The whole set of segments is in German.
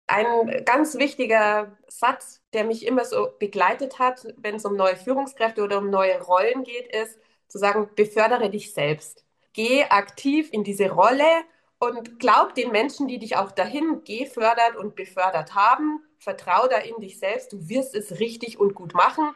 Ein ganz wichtiger Satz, der mich immer so begleitet hat, wenn es um neue Führungskräfte oder um neue Rollen geht, ist zu sagen, befördere dich selbst. Geh aktiv in diese Rolle und glaub den Menschen, die dich auch dahin gefördert und befördert haben. Vertrau da in dich selbst. Du wirst es richtig und gut machen.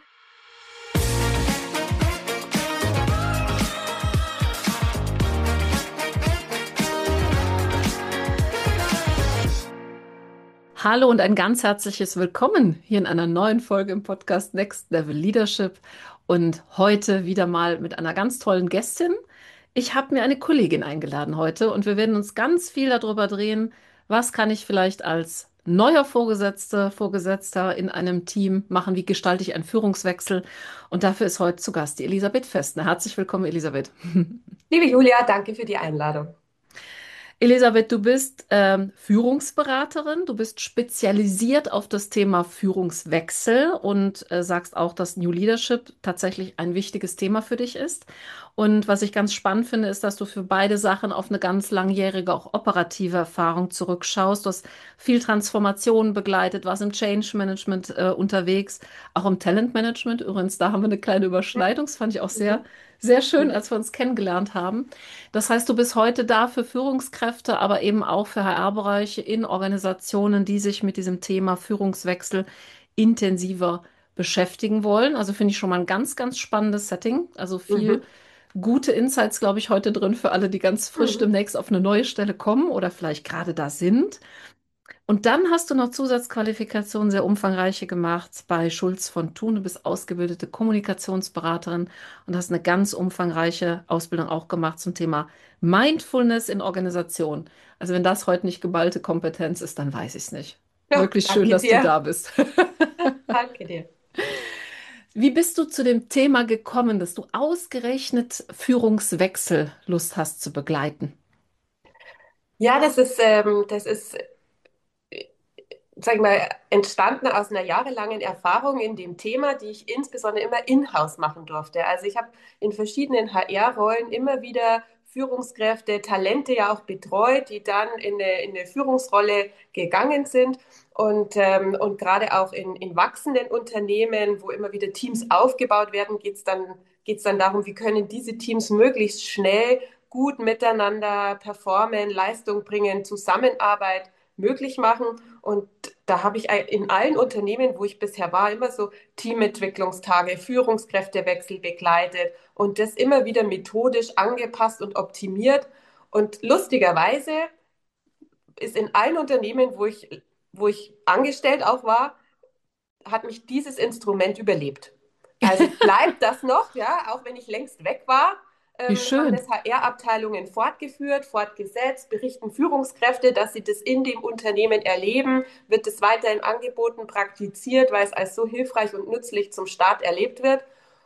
Hallo und ein ganz herzliches Willkommen hier in einer neuen Folge im Podcast Next Level Leadership und heute wieder mal mit einer ganz tollen Gästin. Ich habe mir eine Kollegin eingeladen heute und wir werden uns ganz viel darüber drehen, was kann ich vielleicht als neuer Vorgesetzter in einem Team machen, wie gestalte ich einen Führungswechsel und dafür ist heute zu Gast die Elisabeth Festner. Herzlich willkommen, Elisabeth. Liebe Julia, danke für die Einladung. Elisabeth, du bist Führungsberaterin, du bist spezialisiert auf das Thema Führungswechsel und sagst auch, dass New Leadership tatsächlich ein wichtiges Thema für dich ist. Und was ich ganz spannend finde, ist, dass du für beide Sachen auf eine ganz langjährige, auch operative Erfahrung zurückschaust. Du hast viel Transformation begleitet, warst im Change Management unterwegs, auch im Talent Management. Übrigens, da haben wir eine kleine Überschneidung. Das fand ich auch sehr, Mhm. sehr schön, als wir uns kennengelernt haben. Das heißt, du bist heute da für Führungskräfte, aber eben auch für HR-Bereiche in Organisationen, die sich mit diesem Thema Führungswechsel intensiver beschäftigen wollen. Also finde ich schon mal ein ganz, ganz spannendes Setting. Also viel Mhm. gute Insights, glaube ich, heute drin für alle, die ganz frisch Mhm. demnächst auf eine neue Stelle kommen oder vielleicht gerade da sind. Und dann hast du noch Zusatzqualifikationen, sehr umfangreiche gemacht bei Schulz von Thun. Du bist ausgebildete Kommunikationsberaterin und hast eine ganz umfangreiche Ausbildung auch gemacht zum Thema Mindfulness in Organisation. Also wenn das heute nicht geballte Kompetenz ist, dann weiß ich es nicht. Ja, Wirklich schön, danke dass du dir. da bist. Danke dir. Wie bist du zu dem Thema gekommen, dass du ausgerechnet Führungswechsel Lust hast zu begleiten? Ja, das ist sag ich mal, entstanden aus einer jahrelangen Erfahrung in dem Thema, die ich insbesondere immer in-house machen durfte. Also ich habe in verschiedenen HR-Rollen immer wieder Führungskräfte, Talente ja auch betreut, die dann in eine Führungsrolle gegangen sind. Und gerade auch in wachsenden Unternehmen, wo immer wieder Teams aufgebaut werden, geht's dann darum, wie können diese Teams möglichst schnell gut miteinander performen, Leistung bringen, Zusammenarbeit möglich machen. Und da habe ich in allen Unternehmen, wo ich bisher war, immer so Teamentwicklungstage, Führungskräftewechsel begleitet und das immer wieder methodisch angepasst und optimiert. Und lustigerweise ist in allen Unternehmen, wo ich angestellt auch war, hat mich dieses Instrument überlebt. Also bleibt das noch, ja, auch wenn ich längst weg war, Wie haben schön. das HR-Abteilungen fortgeführt, fortgesetzt, berichten Führungskräfte, dass sie das in dem Unternehmen erleben, wird es weiterhin angeboten, praktiziert, weil es als so hilfreich und nützlich zum Start erlebt wird.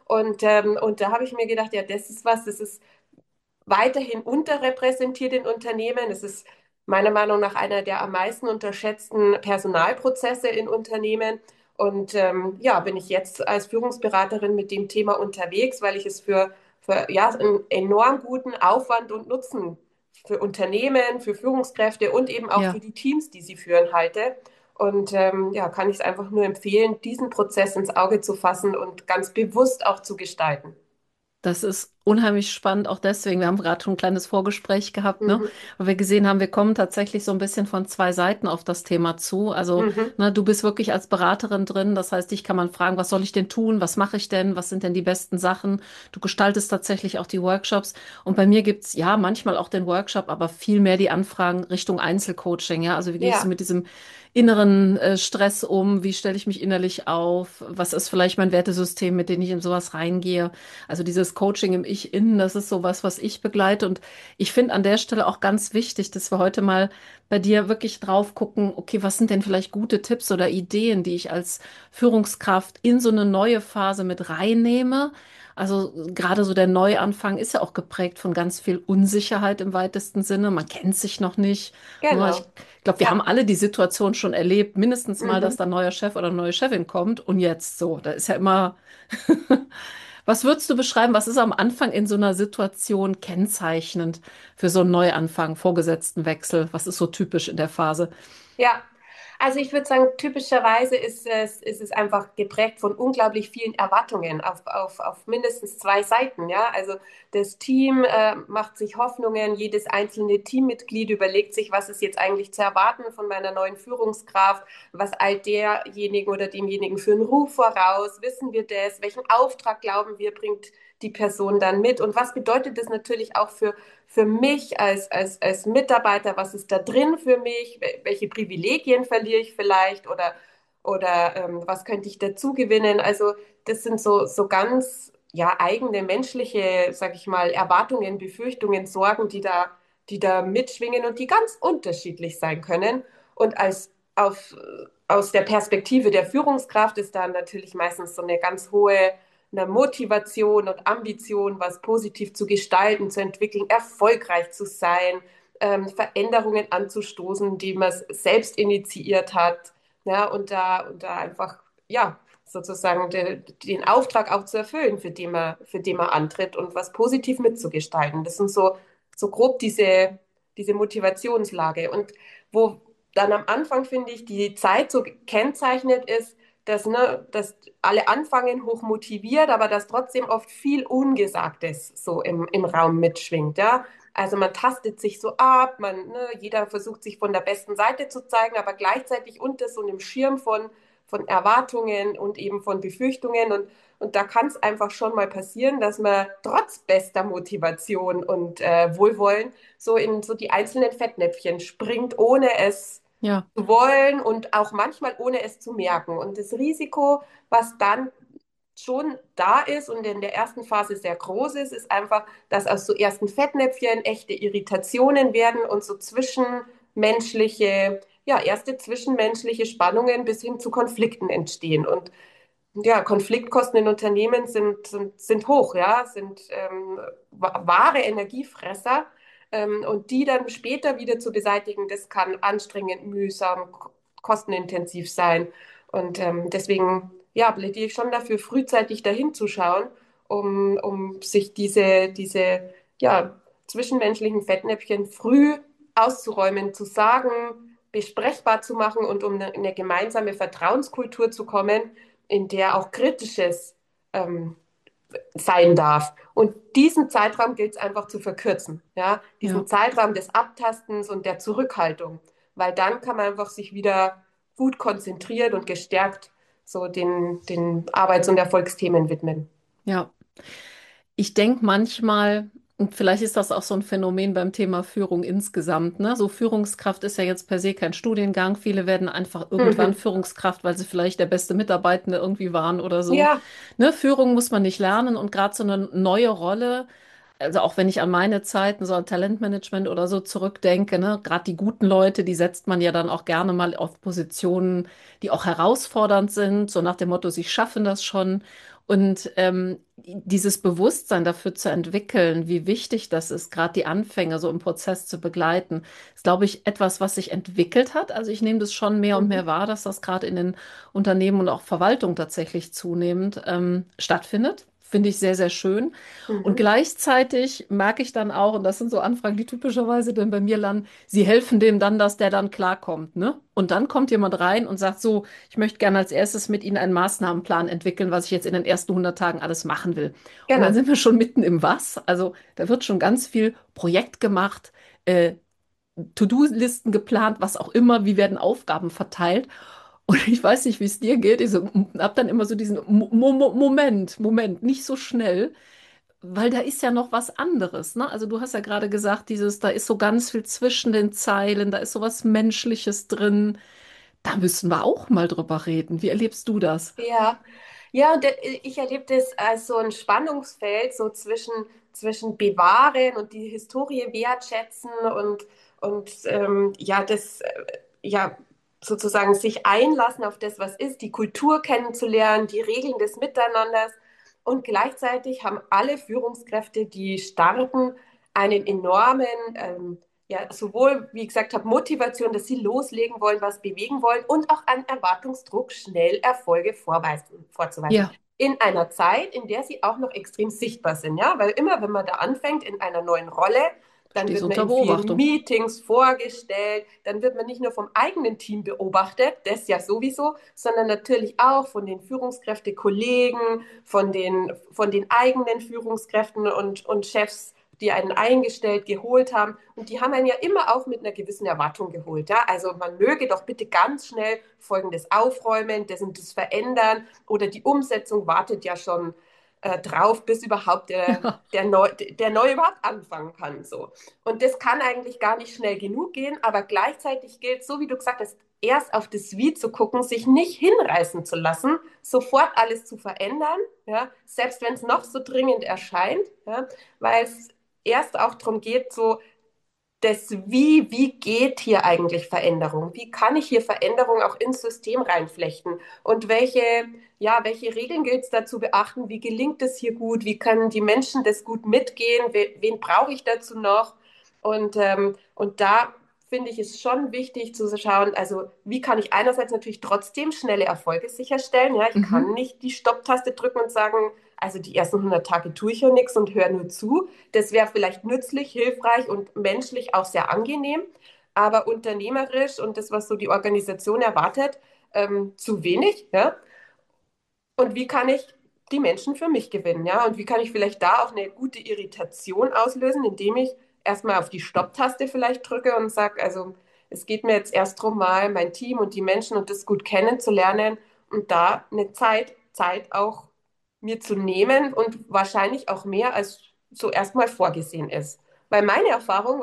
Und da habe ich mir gedacht, ja, das ist was, das ist weiterhin unterrepräsentiert in Unternehmen. Es ist meiner Meinung nach einer der am meisten unterschätzten Personalprozesse in Unternehmen. Und ja, bin ich jetzt als Führungsberaterin mit dem Thema unterwegs, weil ich es für ja, einen enorm guten Aufwand und Nutzen für Unternehmen, für Führungskräfte und eben auch für Ja. die Teams, die sie führen, halte. Und ja, kann ich es einfach nur empfehlen, diesen Prozess ins Auge zu fassen und ganz bewusst auch zu gestalten. Das ist unheimlich spannend, auch deswegen. Wir haben gerade schon ein kleines Vorgespräch gehabt, ne? Mhm. Weil wir gesehen haben, wir kommen tatsächlich so ein bisschen von zwei Seiten auf das Thema zu. Also, Mhm. ne, du bist wirklich als Beraterin drin. Das heißt, dich kann man fragen, was soll ich denn tun? Was mache ich denn? Was sind denn die besten Sachen? Du gestaltest tatsächlich auch die Workshops. Und bei mir gibt's ja manchmal auch den Workshop, aber viel mehr die Anfragen Richtung Einzelcoaching. Ja, also wie gehst du Ja, mit diesem inneren Stress um? Wie stelle ich mich innerlich auf? Was ist vielleicht mein Wertesystem, mit dem ich in sowas reingehe? Also dieses Coaching im Ich-Innen, das ist sowas, was ich begleite. Und ich finde an der Stelle auch ganz wichtig, dass wir heute mal bei dir wirklich drauf gucken, okay, was sind denn vielleicht gute Tipps oder Ideen, die ich als Führungskraft in so eine neue Phase mit reinnehme? Also gerade so der Neuanfang ist ja auch geprägt von ganz viel Unsicherheit im weitesten Sinne. Man kennt sich noch nicht. Ne? Ich genau. glaube, wir haben Ja. alle die Situation schon erlebt, mindestens mal, dass Mhm. da ein neuer Chef oder eine neue Chefin kommt und jetzt so. Da ist ja immer was würdest du beschreiben, was ist am Anfang in so einer Situation kennzeichnend für so einen Neuanfang, Vorgesetztenwechsel? Was ist so typisch in der Phase? Ja. Also ich würde sagen, typischerweise ist es einfach geprägt von unglaublich vielen Erwartungen auf mindestens zwei Seiten. Ja? Also das Team macht sich Hoffnungen, jedes einzelne Teammitglied überlegt sich, was ist jetzt eigentlich zu erwarten von meiner neuen Führungskraft, was eilt derjenigen oder demjenigen für einen Ruf voraus, wissen wir das, welchen Auftrag glauben wir, bringt die Person dann mit und was bedeutet das natürlich auch für mich als Mitarbeiter, was ist da drin für mich, welche Privilegien verliere ich vielleicht oder was könnte ich dazu gewinnen. Also das sind so ganz ja, eigene menschliche, sag ich mal, Erwartungen, Befürchtungen, Sorgen, die da mitschwingen und die ganz unterschiedlich sein können. Und aus der Perspektive der Führungskraft ist da natürlich meistens so eine ganz hohe eine Motivation und Ambition, was positiv zu gestalten, zu entwickeln, erfolgreich zu sein, Veränderungen anzustoßen, die man selbst initiiert hat, ja, und da einfach, ja, sozusagen den Auftrag auch zu erfüllen, für den man antritt und was positiv mitzugestalten. Das sind so grob diese Motivationslage. Und wo dann am Anfang, finde ich, die Zeit so kennzeichnet ist, dass alle anfangen hoch motiviert, aber dass trotzdem oft viel Ungesagtes so im Raum mitschwingt, ja. Also man tastet sich so ab, jeder versucht sich von der besten Seite zu zeigen, aber gleichzeitig unter so einem Schirm von Erwartungen und eben von Befürchtungen. Und da kann es einfach schon mal passieren, dass man trotz bester Motivation und Wohlwollen so in so die einzelnen Fettnäpfchen springt, ohne es Ja, zu wollen und auch manchmal ohne es zu merken. Und das Risiko, was dann schon da ist und in der ersten Phase sehr groß ist, ist einfach, dass aus so ersten Fettnäpfchen echte Irritationen werden und so zwischenmenschliche, ja, erste zwischenmenschliche Spannungen bis hin zu Konflikten entstehen. Und ja, Konfliktkosten in Unternehmen sind hoch, ja, sind wahre Energiefresser. Und die dann später wieder zu beseitigen, das kann anstrengend, mühsam, kostenintensiv sein. Und deswegen, ja, plädiere ich schon dafür, frühzeitig dahin zu schauen, um sich ja, zwischenmenschlichen Fettnäpfchen früh auszuräumen, zu sagen, besprechbar zu machen und um eine gemeinsame Vertrauenskultur zu kommen, in der auch Kritisches ähm, sein darf. Und diesen Zeitraum gilt es einfach zu verkürzen. Ja? Diesen ja. Zeitraum des Abtastens und der Zurückhaltung. Weil dann kann man einfach sich wieder gut konzentriert und gestärkt so den Arbeits- und Erfolgsthemen widmen. Ja. Ich denke manchmal, und vielleicht ist das auch so ein Phänomen beim Thema Führung insgesamt, ne? So Führungskraft ist ja jetzt per se kein Studiengang. Viele werden einfach irgendwann Mhm. Führungskraft, weil sie vielleicht der beste Mitarbeitende irgendwie waren oder so. Ja, Ne? Führung muss man nicht lernen und gerade so eine neue Rolle. Also auch wenn ich an meine Zeiten, so an Talentmanagement oder so zurückdenke, ne, gerade die guten Leute, die setzt man ja dann auch gerne mal auf Positionen, die auch herausfordernd sind, so nach dem Motto, sie schaffen das schon. Und dieses Bewusstsein dafür zu entwickeln, wie wichtig das ist, gerade die Anfänger so im Prozess zu begleiten, ist, glaube ich, etwas, was sich entwickelt hat. Also ich nehme das schon mehr und mhm. mehr wahr, dass das gerade in den Unternehmen und auch Verwaltung tatsächlich zunehmend stattfindet. Finde ich sehr, sehr schön. Und Mhm. gleichzeitig merke ich dann auch, und das sind so Anfragen, die typischerweise dann bei mir landen, sie helfen dem dann, dass der dann klarkommt, ne? Und dann kommt jemand rein und sagt so, ich möchte gerne als erstes mit Ihnen einen Maßnahmenplan entwickeln, was ich jetzt in den ersten 100 Tagen alles machen will. Und dann Genau. sind wir schon mitten im Was. Also da wird schon ganz viel Projekt gemacht, äh, To-Do-Listen geplant, was auch immer, wie werden Aufgaben verteilt. Und ich weiß nicht, wie es dir geht. Ich so, hab dann immer so diesen Moment, nicht so schnell. Weil da ist ja noch was anderes, ne? Also du hast ja gerade gesagt, da ist so ganz viel zwischen den Zeilen, da ist so was Menschliches drin. Da müssen wir auch mal drüber reden. Wie erlebst du das? Ja, ja, und ich erlebe das als so ein Spannungsfeld so zwischen Bewahren und die Historie wertschätzen und ja, ja, sozusagen sich einlassen auf das, was ist, die Kultur kennenzulernen, die Regeln des Miteinanders. Und gleichzeitig haben alle Führungskräfte, die starten, einen enormen ja, sowohl, wie ich gesagt habe, Motivation, dass sie loslegen wollen, was bewegen wollen und auch einen Erwartungsdruck, schnell Erfolge vorzuweisen. Ja, In einer Zeit, in der sie auch noch extrem sichtbar sind, ja, weil immer, wenn man da anfängt in einer neuen Rolle, Dann Stehst wird man unter in vielen Beobachtung. Meetings vorgestellt. Dann wird man nicht nur vom eigenen Team beobachtet, das ja sowieso, sondern natürlich auch von den Führungskräftekollegen, von den eigenen Führungskräften und Chefs, die einen eingestellt, geholt haben. Und die haben einen ja immer auch mit einer gewissen Erwartung geholt. Ja? Also man möge doch bitte ganz schnell Folgendes aufräumen, das und das verändern oder die Umsetzung wartet ja schon drauf, bis überhaupt der Neue überhaupt anfangen kann. So. Und das kann eigentlich gar nicht schnell genug gehen, aber gleichzeitig gilt, so wie du gesagt hast, erst auf das Wie zu gucken, sich nicht hinreißen zu lassen, sofort alles zu verändern, ja, selbst wenn es noch so dringend erscheint, ja, weil es erst auch darum geht, so das wie geht hier eigentlich Veränderung? Wie kann ich hier Veränderung auch ins System reinflechten? Und welche Regeln gilt es da zu beachten? Wie gelingt es hier gut? Wie können die Menschen das gut mitgehen? Wen brauche ich dazu noch? Und da finde ich es schon wichtig zu schauen, also wie kann ich einerseits natürlich trotzdem schnelle Erfolge sicherstellen? Ja, ich kann Mhm. nicht die Stopptaste drücken und sagen, also die ersten 100 Tage tue ich ja nichts und höre nur zu. Das wäre vielleicht nützlich, hilfreich und menschlich auch sehr angenehm, aber unternehmerisch und das, was so die Organisation erwartet, zu wenig. Ja? Und wie kann ich die Menschen für mich gewinnen? Ja? Und wie kann ich vielleicht da auch eine gute Irritation auslösen, indem ich erstmal auf die Stopptaste vielleicht drücke und sage, also es geht mir jetzt erst darum, mal mein Team und die Menschen und das gut kennenzulernen und da eine Zeit auch mir zu nehmen und wahrscheinlich auch mehr als so erstmal vorgesehen ist. Weil meine Erfahrung,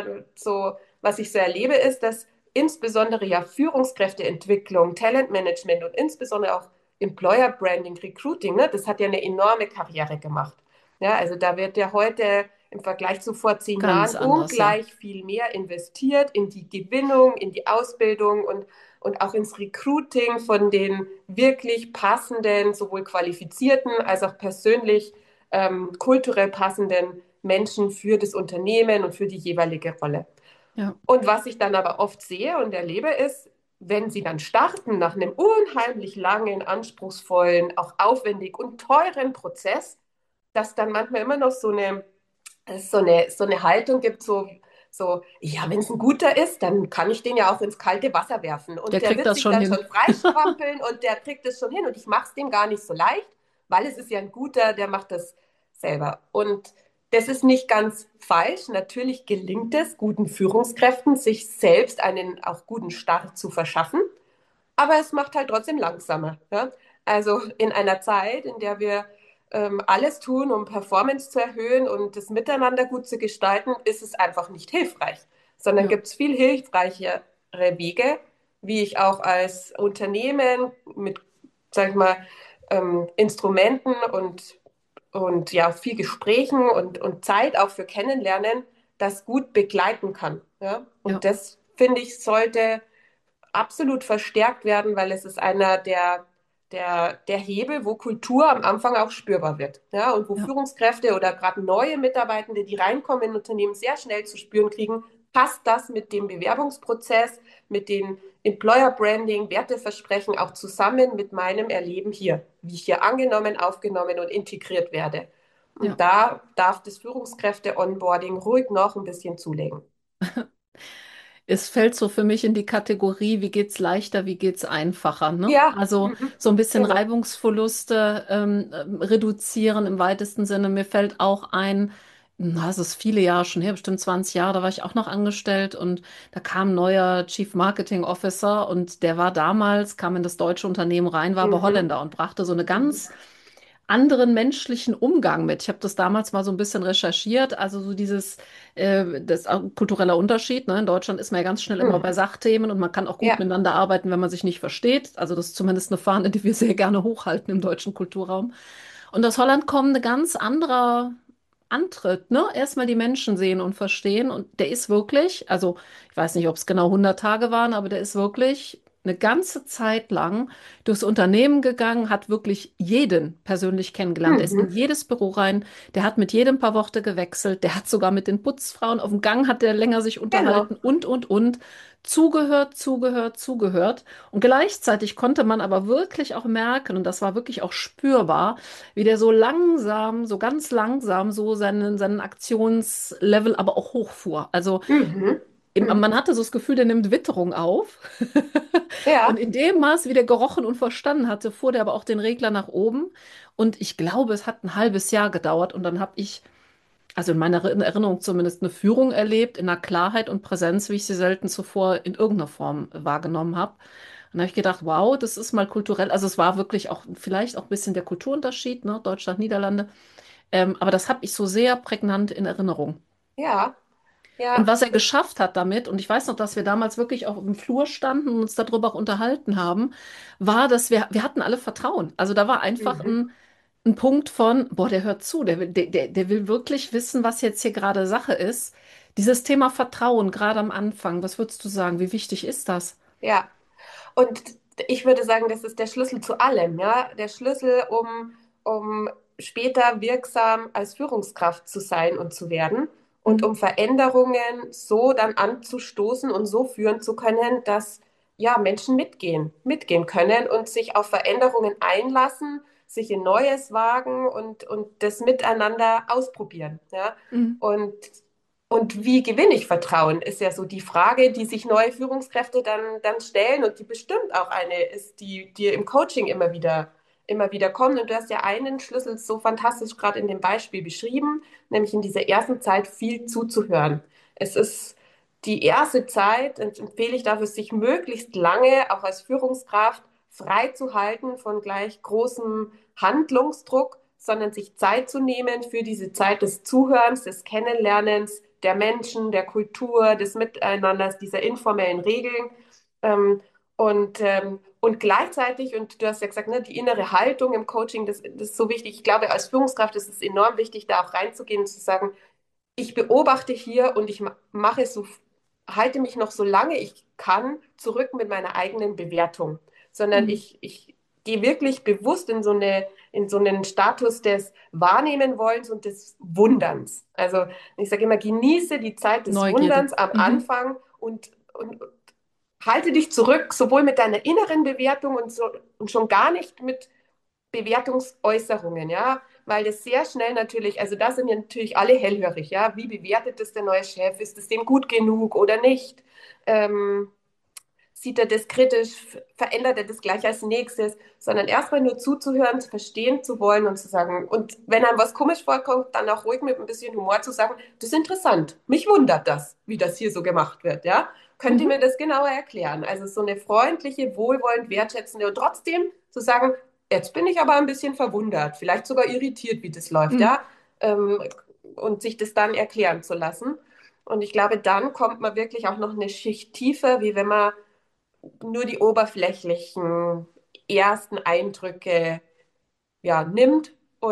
was ich so erlebe, ist, dass insbesondere ja Führungskräfteentwicklung, Talentmanagement und insbesondere auch Employer Branding, Recruiting, ne, das hat ja eine enorme Karriere gemacht. Ja, also da wird ja heute im Vergleich zu vor 10 Jahren Ganz anders, ja. ungleich viel mehr investiert in die Gewinnung, in die Ausbildung und auch ins Recruiting von den wirklich passenden, sowohl qualifizierten als auch persönlich kulturell passenden Menschen für das Unternehmen und für die jeweilige Rolle. Ja, Und was ich dann aber oft sehe und erlebe, ist, wenn sie dann starten nach einem unheimlich langen, anspruchsvollen, auch aufwendig und teuren Prozess, dass dann manchmal immer noch so eine Haltung gibt, ja, wenn es ein guter ist, dann kann ich den ja auch ins kalte Wasser werfen. der Und der kriegt wird das sich schon dann hin. schon freistrampeln und der kriegt es schon hin. Und ich mache es dem gar nicht so leicht, weil es ist ja ein guter, der macht das selber. Und das ist nicht ganz falsch. Natürlich gelingt es guten Führungskräften, sich selbst einen auch guten Start zu verschaffen. Aber es macht halt trotzdem langsamer. Ja? Also in einer Zeit, in der wir alles tun, um Performance zu erhöhen und das Miteinander gut zu gestalten, ist es einfach nicht hilfreich, sondern Ja, gibt es viel hilfreichere Wege, wie ich auch als Unternehmen mit, sag ich mal, Instrumenten und ja, viel Gesprächen und Zeit auch für Kennenlernen, das gut begleiten kann. Ja? Und ja, das, finde ich, sollte absolut verstärkt werden, weil es ist einer der Hebel, wo Kultur am Anfang auch spürbar wird. Ja, und wo ja, Führungskräfte oder gerade neue Mitarbeitende, die reinkommen in Unternehmen, sehr schnell zu spüren kriegen, passt das mit dem Bewerbungsprozess, mit den Employer Branding, Werteversprechen auch zusammen mit meinem Erleben hier, wie ich hier angenommen, aufgenommen und integriert werde. Und ja. da darf das Führungskräfte-Onboarding ruhig noch ein bisschen zulegen. Es fällt so für mich in die Kategorie, wie geht's leichter, wie geht's einfacher, ne? Ja, Also mhm, so ein bisschen genau. Reibungsverluste reduzieren im weitesten Sinne. Mir fällt auch ein, na, es ist viele Jahre schon her, bestimmt 20 Jahre, da war ich auch noch angestellt und da kam ein neuer Chief Marketing Officer und der war damals, kam in das deutsche Unternehmen rein, war aber Mhm, Holländer und brachte so eine mhm. ganz anderen menschlichen Umgang mit. Ich habe das damals mal so ein bisschen recherchiert. Also so das ist auch ein kultureller Unterschied. Ne? In Deutschland ist man ja ganz schnell immer bei Mhm. Sachthemen und man kann auch gut Ja, miteinander arbeiten, wenn man sich nicht versteht. Also das ist zumindest eine Fahne, die wir sehr gerne hochhalten im deutschen Kulturraum. Und aus Holland kommt ein ganz anderer Antritt, ne? Erstmal die Menschen sehen und verstehen. Und der ist wirklich, also ich weiß nicht, ob es genau 100 Tage waren, aber der ist wirklich eine ganze Zeit lang durchs Unternehmen gegangen, hat wirklich jeden persönlich kennengelernt. Er ist in Mhm. jedes Büro rein, der hat mit jedem ein paar Worte gewechselt, der hat sogar mit den Putzfrauen auf dem Gang hat der länger sich Genau. unterhalten und. Zugehört, zugehört, zugehört. Und gleichzeitig konnte man aber wirklich auch merken, und das war wirklich auch spürbar, wie der so langsam, so ganz langsam so seinen Aktionslevel aber auch hochfuhr. Also Mhm. Mhm. man hatte so das Gefühl, der nimmt Witterung auf. Und Ja. in dem Maß, wie der gerochen und verstanden hatte, fuhr der aber auch den Regler nach oben. Und ich glaube, es hat ein halbes Jahr gedauert. Und dann habe ich, also in meiner Erinnerung zumindest, eine Führung erlebt, in einer Klarheit und Präsenz, wie ich sie selten zuvor in irgendeiner Form wahrgenommen habe. Und da habe ich gedacht, wow, das ist mal kulturell. Also es war wirklich auch vielleicht auch ein bisschen der Kulturunterschied, ne? Deutschland, Niederlande. Aber das habe ich so sehr prägnant in Erinnerung. Ja. Und Ja. was er geschafft hat damit, und ich weiß noch, dass wir damals wirklich auch im Flur standen und uns darüber auch unterhalten haben, war, dass wir hatten alle Vertrauen. Also da war einfach Mhm. ein Punkt von, boah, der hört zu, der will wirklich wissen, was jetzt hier gerade Sache ist. Dieses Thema Vertrauen, gerade am Anfang, was würdest du sagen, wie wichtig ist das? Ja. Und ich würde sagen, das ist der Schlüssel zu allem, ja. Der Schlüssel, um später wirksam als Führungskraft zu sein und zu werden und Mhm. um Veränderungen so dann anzustoßen und so führen zu können, dass ja Menschen mitgehen können und sich auf Veränderungen einlassen, sich in Neues wagen und das miteinander ausprobieren, ja. Mhm. Und und wie gewinne ich Vertrauen, ist ja so die Frage, die sich neue Führungskräfte dann stellen und die bestimmt auch eine ist, die dir im Coaching immer wieder kommt. Und du hast ja einen Schlüssel so fantastisch gerade in dem Beispiel beschrieben, nämlich in dieser ersten Zeit viel zuzuhören. Es ist die erste Zeit, und empfehle ich dafür, sich möglichst lange auch als Führungskraft frei zu halten von gleich großem Handlungsdruck, sondern sich Zeit zu nehmen für diese Zeit des Zuhörens, des Kennenlernens, der Menschen, der Kultur, des Miteinanders, dieser informellen Regeln. Ähm, und gleichzeitig, und du hast ja gesagt, ne, die innere Haltung im Coaching, das ist so wichtig. Ich glaube, als Führungskraft ist es enorm wichtig, da auch reinzugehen und zu sagen, ich beobachte hier und ich mache so, halte mich noch so lange ich kann zurück mit meiner eigenen Bewertung, sondern Mhm. ich gehe wirklich bewusst in so einen Status des Wahrnehmen wollens und des Wunderns. Also ich sage immer, genieße die Zeit des Neugierde. Wunderns am Mhm. Anfang und halte dich zurück, sowohl mit deiner inneren Bewertung und schon gar nicht mit Bewertungsäußerungen, ja, weil das sehr schnell natürlich, also da sind ja natürlich alle hellhörig, ja, wie bewertet das der neue Chef, ist es dem gut genug oder nicht, ähm, sieht er das kritisch, verändert er das gleich als nächstes, sondern erstmal nur zuzuhören, verstehen zu wollen und zu sagen, und wenn einem was komisch vorkommt, dann auch ruhig mit ein bisschen Humor zu sagen, das ist interessant, mich wundert das, wie das hier so gemacht wird, ja. Könnt ihr Mhm. mir das genauer erklären? Also so eine freundliche, wohlwollend, wertschätzende und trotzdem zu sagen, jetzt bin ich aber ein bisschen verwundert, vielleicht sogar irritiert, wie das läuft, Mhm. ja. Ähm, und sich das dann erklären zu lassen. Und ich glaube, dann kommt man wirklich auch noch eine Schicht tiefer, wie wenn man nur die oberflächlichen ersten Eindrücke ja, nimmt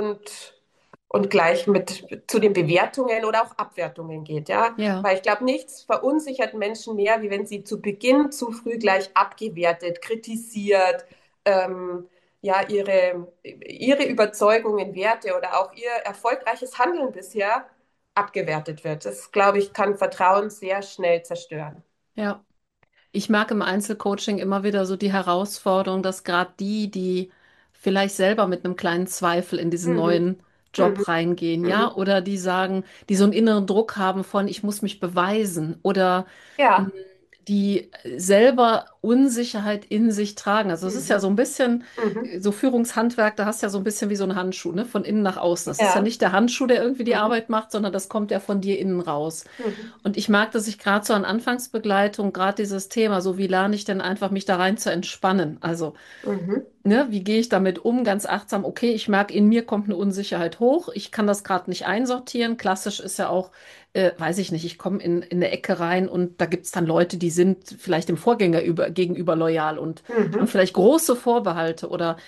und gleich mit zu den Bewertungen oder auch Abwertungen geht, ja. Ja. Weil ich glaube, nichts verunsichert Menschen mehr, wie wenn sie zu Beginn zu früh gleich abgewertet, kritisiert, ja, ihre Überzeugungen, Werte oder auch ihr erfolgreiches Handeln bisher abgewertet wird. Das, glaube ich, kann Vertrauen sehr schnell zerstören. Ja. Ich mag im Einzelcoaching immer wieder so die Herausforderung, dass gerade die vielleicht selber mit einem kleinen Zweifel in diesen Mhm. neuen Mhm. Job reingehen, ja, Mhm. oder die sagen, die so einen inneren Druck haben von, ich muss mich beweisen, oder mh, Ja. die selber Unsicherheit in sich tragen. Also es ist ja Mhm. so ein bisschen Mhm. so Führungshandwerk, da hast du ja so ein bisschen wie so ein Handschuh, ne, von innen nach außen. Das ist ja Ja. nicht der Handschuh, der irgendwie die Mhm. Arbeit macht, sondern das kommt ja von dir innen raus. Mhm. Und ich mag, dass ich gerade so an Anfangsbegleitung, gerade dieses Thema, so wie lerne ich denn einfach, mich da rein zu entspannen? Also, Mhm. ne, wie gehe ich damit um? Ganz achtsam, okay, ich merke, in mir kommt eine Unsicherheit hoch. Ich kann das gerade nicht einsortieren. Klassisch ist ja auch, weiß ich nicht, ich komme in eine Ecke rein und da gibt es dann Leute, die sind vielleicht dem Vorgänger gegenüber loyal und haben Mhm. vielleicht große Vorbehalte oder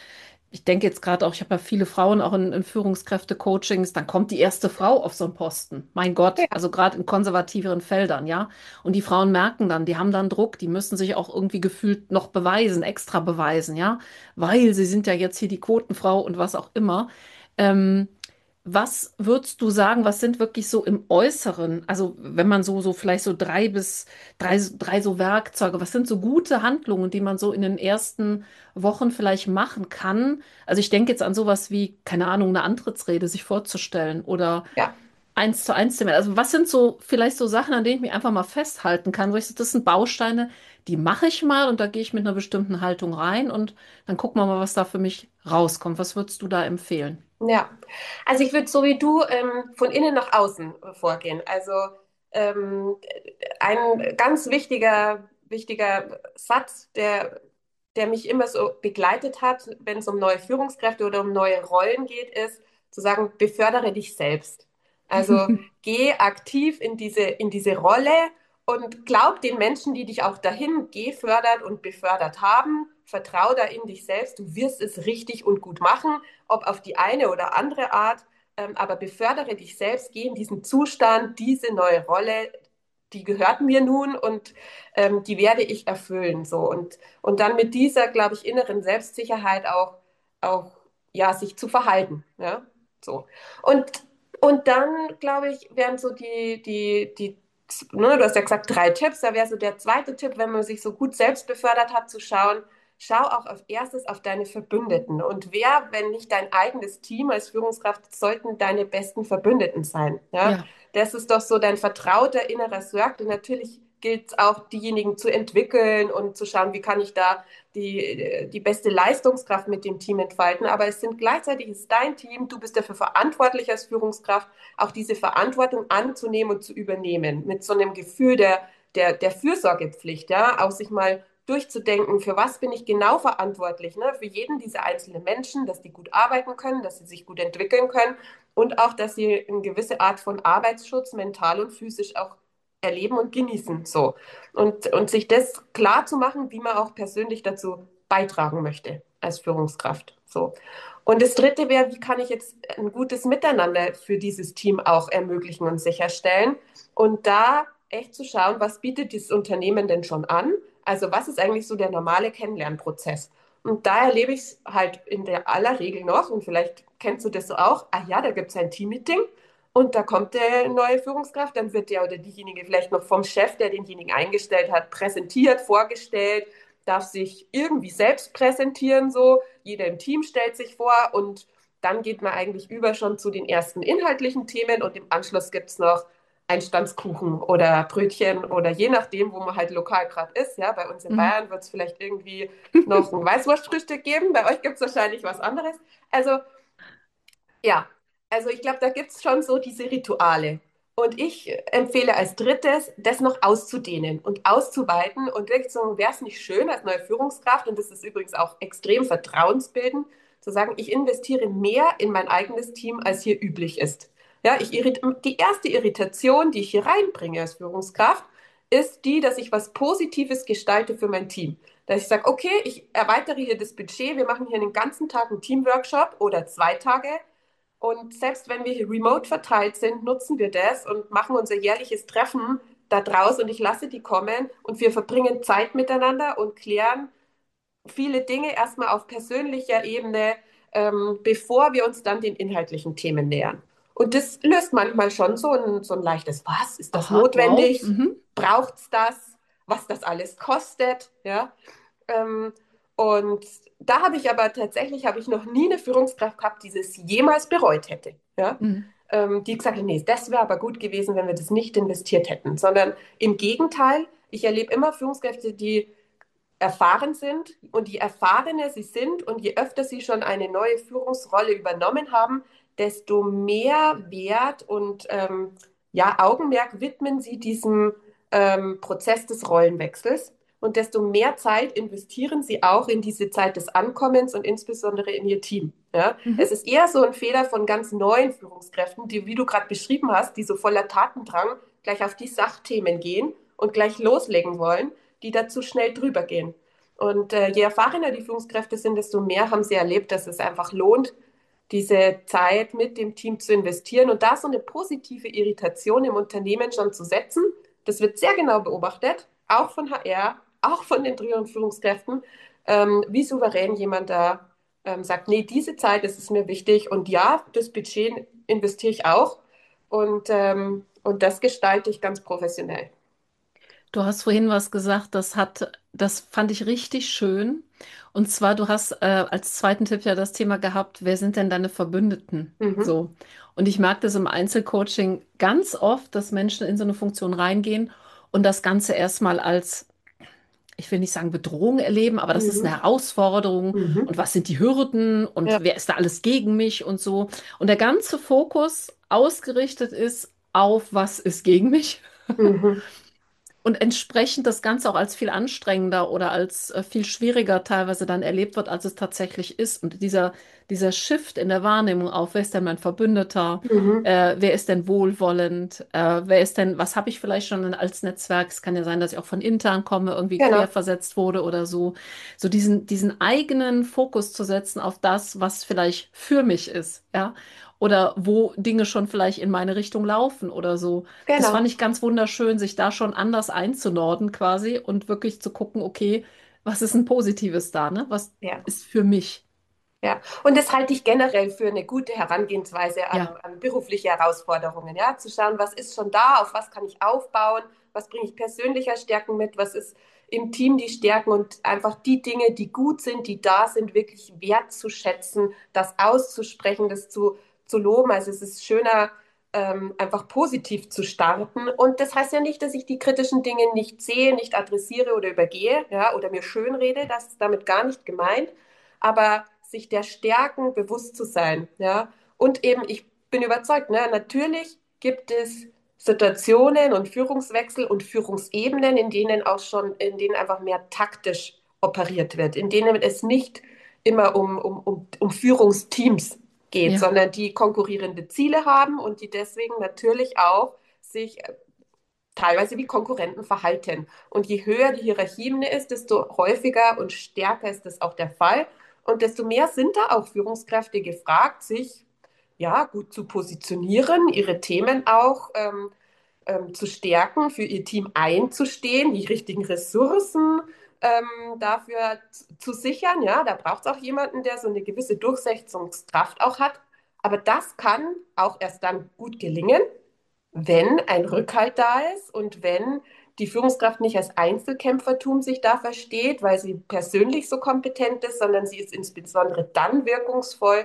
Ich denke jetzt gerade auch, ich habe ja viele Frauen auch in Führungskräfte-Coachings, dann kommt die erste Frau auf so einen Posten. Mein Gott, Ja, also gerade in konservativeren Feldern, ja. Und die Frauen merken dann, die haben dann Druck, die müssen sich auch irgendwie gefühlt noch beweisen, extra beweisen, ja. Weil sie sind ja jetzt hier die Quotenfrau und was auch immer. Ähm, Was würdest du sagen, was sind wirklich so im Äußeren, also wenn man so vielleicht so drei so Werkzeuge, was sind so gute Handlungen, die man so in den ersten Wochen vielleicht machen kann? Also ich denke jetzt an sowas wie, keine Ahnung, eine Antrittsrede sich vorzustellen oder ja. 1:1 zu Also was sind so vielleicht so Sachen, an denen ich mich einfach mal festhalten kann, wo ich so, das sind Bausteine, die mache ich mal und da gehe ich mit einer bestimmten Haltung rein und dann gucken wir mal, was da für mich rauskommt. Was würdest du da empfehlen? Ja, also ich würde so wie du von innen nach außen vorgehen. Also ähm, ein ganz wichtiger Satz, der mich immer so begleitet hat, wenn es um neue Führungskräfte oder um neue Rollen geht, ist zu sagen, befördere dich selbst. Also geh aktiv in diese Rolle und glaub den Menschen, die dich auch dahin gefördert und befördert haben. Vertrau da in dich selbst. Du wirst es richtig und gut machen, ob auf die eine oder andere Art, aber befördere dich selbst, geh in diesen Zustand, diese neue Rolle, die gehört mir nun und die werde ich erfüllen. So. Und dann mit dieser, glaube ich, inneren Selbstsicherheit auch ja, sich zu verhalten. Ja? So. Und, und dann, glaube ich, wären so ne, du hast ja gesagt, 3 Tipps, da wäre so der zweite Tipp, wenn man sich so gut selbst befördert hat, zu schauen, schau auch als erstes auf deine Verbündeten. Und wer, wenn nicht dein eigenes Team als Führungskraft, sollten deine besten Verbündeten sein. Ja? Ja. Das ist doch so dein vertrauter innerer Circle. Und natürlich gilt es auch, diejenigen zu entwickeln und zu schauen, wie kann ich da die beste Leistungskraft mit dem Team entfalten. Aber es sind gleichzeitig ist dein Team, du bist dafür verantwortlich als Führungskraft, auch diese Verantwortung anzunehmen und zu übernehmen. Mit so einem Gefühl der Fürsorgepflicht, ja, auch sich mal durchzudenken, für was bin ich genau verantwortlich, ne? Für jeden dieser einzelnen Menschen, dass die gut arbeiten können, dass sie sich gut entwickeln können und auch, dass sie eine gewisse Art von Arbeitsschutz mental und physisch auch erleben und genießen. So. Und sich das klar zu machen, wie man auch persönlich dazu beitragen möchte als Führungskraft. So. Und das dritte wäre, wie kann ich jetzt ein gutes Miteinander für dieses Team auch ermöglichen und sicherstellen? Und da echt zu schauen, was bietet dieses Unternehmen denn schon an? Also was ist eigentlich so der normale Kennenlernprozess? Und da erlebe ich es halt in der aller Regel noch, und vielleicht kennst du das so auch, ah ja, da gibt es ein Teammeeting und da kommt der neue Führungskraft, dann wird der oder diejenige vielleicht noch vom Chef, der denjenigen eingestellt hat, präsentiert, vorgestellt, darf sich irgendwie selbst präsentieren, so. Jeder im Team stellt sich vor und dann geht man eigentlich über schon zu den ersten inhaltlichen Themen und im Anschluss gibt es noch Einstandskuchen oder Brötchen oder je nachdem, wo man halt lokal gerade ist. Ja, bei uns in Mhm. Bayern wird es vielleicht irgendwie noch ein Weißwurstfrühstück geben, bei euch gibt es wahrscheinlich was anderes. Also ja, also ich glaube, da gibt es schon so diese Rituale. Und ich empfehle als drittes, das noch auszudehnen und auszuweiten und wirklich so, wäre es nicht schön als neue Führungskraft, und das ist übrigens auch extrem vertrauensbildend, zu sagen, ich investiere mehr in mein eigenes Team, als hier üblich ist. Ja, die erste Irritation, die ich hier reinbringe als Führungskraft, ist die, dass ich was Positives gestalte für mein Team. Dass ich sage, okay, ich erweitere hier das Budget, wir machen hier den ganzen Tag einen Teamworkshop oder 2 Tage und selbst wenn wir hier remote verteilt sind, nutzen wir das und machen unser jährliches Treffen da draus und ich lasse die kommen und wir verbringen Zeit miteinander und klären viele Dinge erstmal auf persönlicher Ebene, bevor wir uns dann den inhaltlichen Themen nähern. Und das löst manchmal schon so ein leichtes, was? Ist das Aha, wow. notwendig? Mhm. Braucht es das? Was das alles kostet? Ja? Ähm, und da habe ich noch nie eine Führungskraft gehabt, die es jemals bereut hätte. Ja? Mhm. Die gesagt hat, nee, das wäre aber gut gewesen, wenn wir das nicht investiert hätten. Sondern im Gegenteil, ich erlebe immer Führungskräfte, die erfahren sind und je erfahrener sie sind und je öfter sie schon eine neue Führungsrolle übernommen haben, desto mehr Wert und ja, Augenmerk widmen sie diesem Prozess des Rollenwechsels und desto mehr Zeit investieren sie auch in diese Zeit des Ankommens und insbesondere in ihr Team. Ja? Es Mhm. ist eher so ein Fehler von ganz neuen Führungskräften, die, wie du gerade beschrieben hast, die so voller Tatendrang gleich auf die Sachthemen gehen und gleich loslegen wollen, die da zu schnell drüber gehen. Und je erfahrener die Führungskräfte sind, desto mehr haben sie erlebt, dass es einfach lohnt, diese Zeit mit dem Team zu investieren und da so eine positive Irritation im Unternehmen schon zu setzen. Das wird sehr genau beobachtet, auch von HR, auch von den früheren Führungskräften, wie souverän jemand da sagt, nee, diese Zeit, das ist mir wichtig und ja, das Budget investiere ich auch und das gestalte ich ganz professionell. Du hast vorhin was gesagt, das fand ich richtig schön. Und zwar, du hast als zweiten Tipp ja das Thema gehabt, wer sind denn deine Verbündeten? Mhm. So. Und ich merke das im Einzelcoaching ganz oft, dass Menschen in so eine Funktion reingehen und das Ganze erstmal als, ich will nicht sagen Bedrohung erleben, aber das ist eine Mhm. Herausforderung. Und Mhm. was sind die Hürden und Ja. wer ist da alles gegen mich und so. Und der ganze Fokus ausgerichtet ist auf, was ist gegen mich? Mhm. Und entsprechend das Ganze auch als viel anstrengender oder als viel schwieriger teilweise dann erlebt wird, als es tatsächlich ist. Und dieser Shift in der Wahrnehmung auf, wer ist denn mein Verbündeter, Mhm. wer ist denn wohlwollend, wer ist denn, was habe ich vielleicht schon als Netzwerk? Es kann ja sein, dass ich auch von intern komme, irgendwie Genau. querversetzt wurde oder so. So diesen eigenen Fokus zu setzen auf das, was vielleicht für mich ist, ja. Oder wo Dinge schon vielleicht in meine Richtung laufen oder so. Das fand Genau. ich ganz wunderschön, sich da schon anders einzunorden quasi und wirklich zu gucken, okay, was ist ein Positives da, ne? Was Ja. ist für mich? Ja, und das halte ich generell für eine gute Herangehensweise Ja, an berufliche Herausforderungen, ja, zu schauen, was ist schon da, auf was kann ich aufbauen, was bringe ich persönlicher Stärken mit, was ist im Team die Stärken und einfach die Dinge, die gut sind, die da sind, wirklich wertzuschätzen, das auszusprechen, zu loben. Also es ist schöner, einfach positiv zu starten. Und das heißt ja nicht, dass ich die kritischen Dinge nicht sehe, nicht adressiere oder übergehe, ja, oder mir schönrede, das ist damit gar nicht gemeint, aber sich der Stärken bewusst zu sein, ja. Und eben, ich bin überzeugt, ne, natürlich gibt es Situationen und Führungswechsel und Führungsebenen, in denen einfach mehr taktisch operiert wird, in denen es nicht immer um Führungsteams geht, ja, sondern die konkurrierende Ziele haben und die deswegen natürlich auch sich teilweise wie Konkurrenten verhalten. Und je höher die Hierarchieebene ist, desto häufiger und stärker ist das auch der Fall. Und desto mehr sind da auch Führungskräfte gefragt, sich ja gut zu positionieren, ihre Themen auch zu stärken, für ihr Team einzustehen, die richtigen Ressourcen dafür zu sichern. Ja, da braucht es auch jemanden, der so eine gewisse Durchsetzungskraft auch hat. Aber das kann auch erst dann gut gelingen, wenn ein Rückhalt da ist und wenn die Führungskraft nicht als Einzelkämpfertum sich da versteht, weil sie persönlich so kompetent ist, sondern sie ist insbesondere dann wirkungsvoll,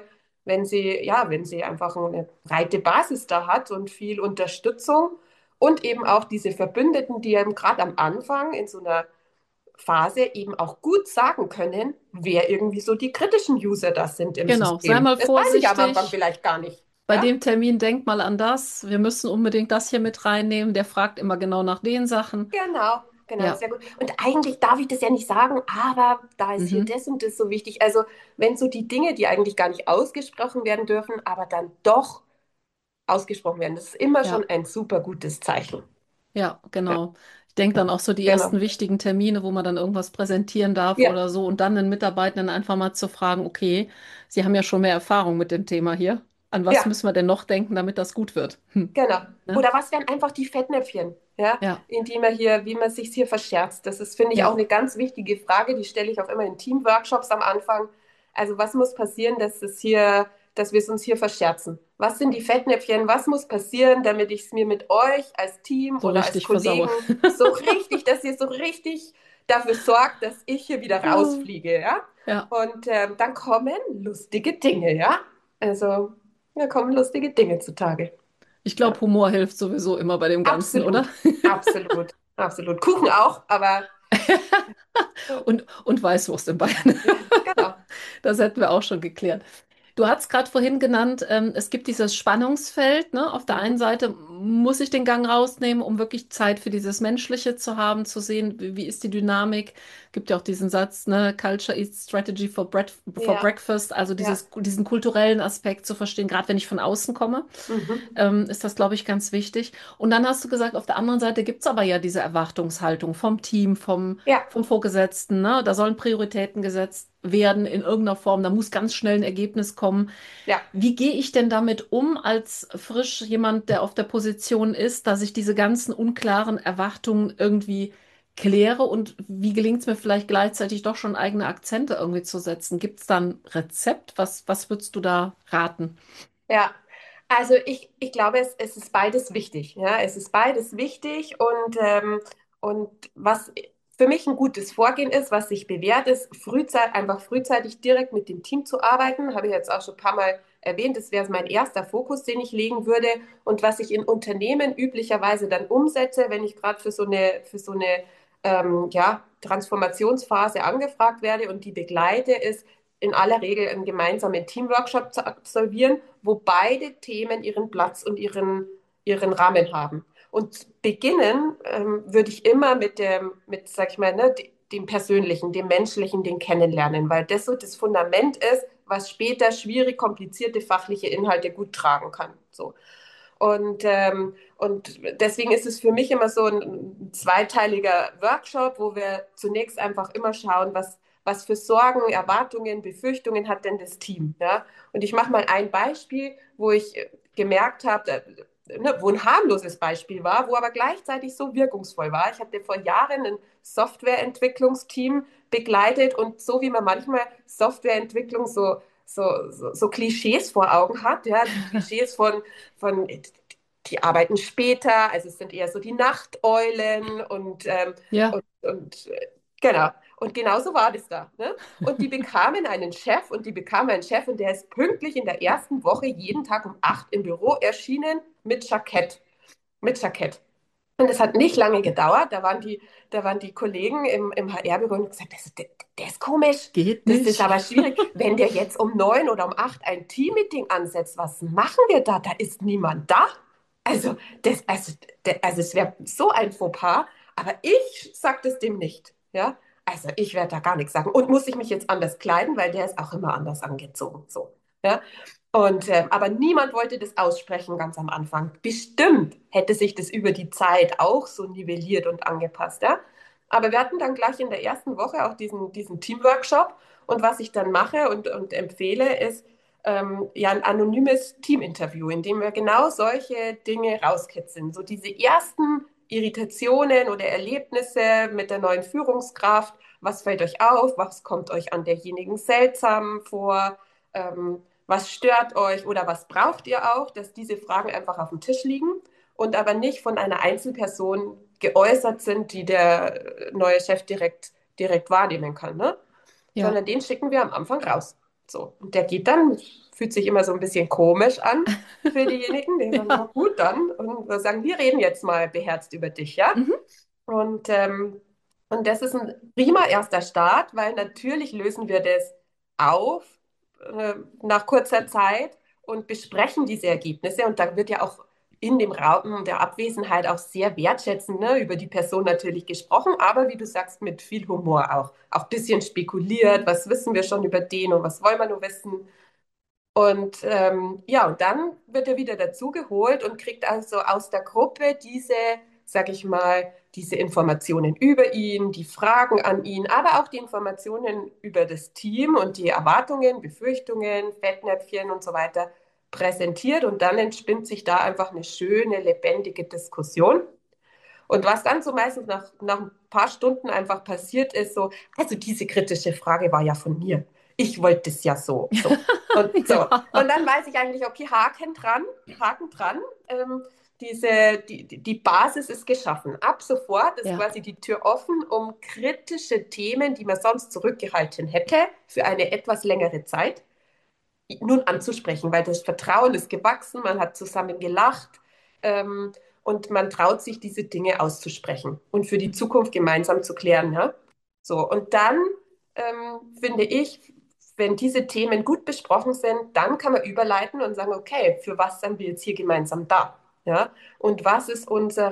wenn sie einfach eine breite Basis da hat und viel Unterstützung und eben auch diese Verbündeten, die eben gerade am Anfang in so einer Phase eben auch gut sagen können, wer irgendwie so die kritischen User das sind im genau. Sei System. mal Das weiß ich am Anfang vorsichtig. vielleicht gar nicht. Bei Ja? dem Termin denk mal an das. Wir müssen unbedingt das hier mit reinnehmen. Der fragt immer genau nach den Sachen. Genau, genau, Ja, sehr gut. Und eigentlich darf ich das ja nicht sagen, aber da ist hier mhm. das und das so wichtig. Also, wenn so die Dinge, die eigentlich gar nicht ausgesprochen werden dürfen, aber dann doch ausgesprochen werden, das ist immer Ja. schon ein super gutes Zeichen. Ja, Ja, genau. Ich denke dann auch so die genau. ersten wichtigen Termine, wo man dann irgendwas präsentieren darf Ja, oder so und dann den Mitarbeitenden einfach mal zu fragen, okay, Sie haben ja schon mehr Erfahrung mit dem Thema hier. An was ja, müssen wir denn noch denken, damit das gut wird? genau. Ne? Oder was wären einfach die Fettnäpfchen, ja, Ja, in die man hier, wie man sich hier verscherzt? Das ist, finde ich, auch ja, eine ganz wichtige Frage, die stelle ich auch immer in Teamworkshops am Anfang. Also, was muss passieren, dass wir es uns hier verscherzen? Was sind die Fettnäpfchen? Was muss passieren, damit ich es mir mit euch als Team so oder als richtig versaue. Kollegen so richtig, dass ihr so richtig dafür sorgt, dass ich hier wieder rausfliege, ja? Ja, Und dann kommen lustige Dinge, ja? Also, da kommen lustige Dinge zutage. ich Ja. glaube, Humor hilft sowieso immer bei dem Ganzen, oder? Absolut, absolut, absolut. Kuchen auch, aber Und Weißwurst in Bayern. genau. Das hätten wir auch schon geklärt. Du hast gerade vorhin genannt, es gibt dieses Spannungsfeld, ne? Auf der einen Mhm. Seite muss ich den Gang rausnehmen, um wirklich Zeit für dieses Menschliche zu haben, zu sehen, wie ist die Dynamik. Gibt ja auch diesen Satz, ne, Culture eats strategy for Ja, breakfast, also ja. diesen kulturellen Aspekt zu verstehen, gerade wenn ich von außen komme, Mhm. ist das, glaube ich, ganz wichtig. Und dann hast du gesagt, auf der anderen Seite gibt es aber ja diese Erwartungshaltung vom Team, Ja, vom Vorgesetzten, ne? Da sollen Prioritäten gesetzt werden in irgendeiner Form, da muss ganz schnell ein Ergebnis kommen. ja. Wie gehe ich denn damit um als frisch jemand, der auf der Position ist, dass ich diese ganzen unklaren Erwartungen irgendwie kläre und wie gelingt es mir vielleicht gleichzeitig doch schon eigene Akzente irgendwie zu setzen? Gibt es da ein Rezept? Was würdest du da raten? Ja, also ich glaube, es ist beides wichtig. Ja, es ist beides wichtig und was für mich ein gutes Vorgehen ist, was sich bewährt ist, einfach frühzeitig direkt mit dem Team zu arbeiten, habe ich jetzt auch schon ein paar Mal erwähnt. Das wäre mein erster Fokus, den ich legen würde. Und was ich in Unternehmen üblicherweise dann umsetze, wenn ich gerade für so eine ja, Transformationsphase angefragt werde und die begleite, ist in aller Regel einen gemeinsamen Teamworkshop zu absolvieren, wo beide Themen ihren Platz und ihren Rahmen haben. Und beginnen würde ich immer sag ich mal, ne, dem Persönlichen, dem Menschlichen, dem Kennenlernen, weil das so das Fundament ist, was später schwierig, komplizierte fachliche Inhalte gut tragen kann. So. Und deswegen ist es für mich immer so ein zweiteiliger Workshop, wo wir zunächst einfach immer schauen, was für Sorgen, Erwartungen, Befürchtungen hat denn das Team. Ja? Und ich mache mal ein Beispiel, wo ich gemerkt habe, ne, wo ein harmloses Beispiel war, wo aber gleichzeitig so wirkungsvoll war. Ich hatte vor Jahren ein Softwareentwicklungsteam begleitet und so wie man manchmal Softwareentwicklung so Klischees vor Augen hat, ja, die Klischees von die arbeiten später, also es sind eher so die Nachteulen Ja, genau. Und genauso war das da. Ne? Und die bekamen einen Chef und die bekamen einen Chef und der ist pünktlich in der ersten Woche jeden Tag um 8 im Büro erschienen mit Jackett. Mit Jackett. Und es hat nicht lange gedauert. Da waren die Kollegen im HR-Büro und haben gesagt, der ist komisch. geht Das ist nicht. aber schwierig. Wenn der jetzt um 9 oder um 8 ein Teammeeting ansetzt, was machen wir da? Da ist niemand da. Also, also es wäre so ein Fauxpas, aber ich sage das dem nicht. Ja? Also ich werde da gar nichts sagen. Und muss ich mich jetzt anders kleiden, weil der ist auch immer anders angezogen. So. Ja? Aber niemand wollte das aussprechen ganz am Anfang. Bestimmt hätte sich das über die Zeit auch so nivelliert und angepasst, ja. Aber wir hatten dann gleich in der ersten Woche auch diesen Teamworkshop. Und was ich dann mache und empfehle, ist ja ein anonymes Teaminterview, in dem wir genau solche Dinge rauskitzeln. So diese ersten Irritationen oder Erlebnisse mit der neuen Führungskraft. Was fällt euch auf? Was kommt euch an derjenigen seltsam vor? Was stört euch oder was braucht ihr auch, dass diese Fragen einfach auf dem Tisch liegen und aber nicht von einer Einzelperson geäußert sind, die der neue Chef direkt wahrnehmen kann, ne? Ja. Sondern den schicken wir am Anfang raus. So. Und der geht dann, fühlt sich immer so ein bisschen komisch an für diejenigen, die sagen, ja Ja. gut, dann. Und wir sagen, wir reden jetzt mal beherzt über dich, ja? Mhm. Und, ähm, und das ist ein prima erster Start, weil natürlich lösen wir das auf nach kurzer Zeit und besprechen diese Ergebnisse. Und da wird ja auch in dem Raum der Abwesenheit auch sehr wertschätzend, ne, über die Person natürlich gesprochen, aber wie du sagst, mit viel Humor auch. Auch ein bisschen spekuliert, was wissen wir schon über den und was wollen wir nur wissen. Ja, und dann wird er wieder dazugeholt und kriegt also aus der Gruppe sag ich mal, diese Informationen über ihn, die Fragen an ihn, aber auch die Informationen über das Team und die Erwartungen, Befürchtungen, Fettnäpfchen und so weiter präsentiert. Und dann entspinnt sich da einfach eine schöne, lebendige Diskussion. Und was dann so meistens nach ein paar Stunden einfach passiert ist, so, also diese kritische Frage war ja von mir. Ich wollte es ja so. Und so. Und Ja. dann weiß ich eigentlich, okay, Haken dran. Die Basis ist geschaffen. Ab sofort ist Ja. quasi die Tür offen, um kritische Themen, die man sonst zurückgehalten hätte, für eine etwas längere Zeit, nun anzusprechen, weil das Vertrauen ist gewachsen, man hat zusammen gelacht ähm, und man traut sich, diese Dinge auszusprechen und für die Zukunft gemeinsam zu klären. Ja? So, und dann finde ich, wenn diese Themen gut besprochen sind, dann kann man überleiten und sagen, okay, für was sind wir jetzt hier gemeinsam da? Ja? Und was ist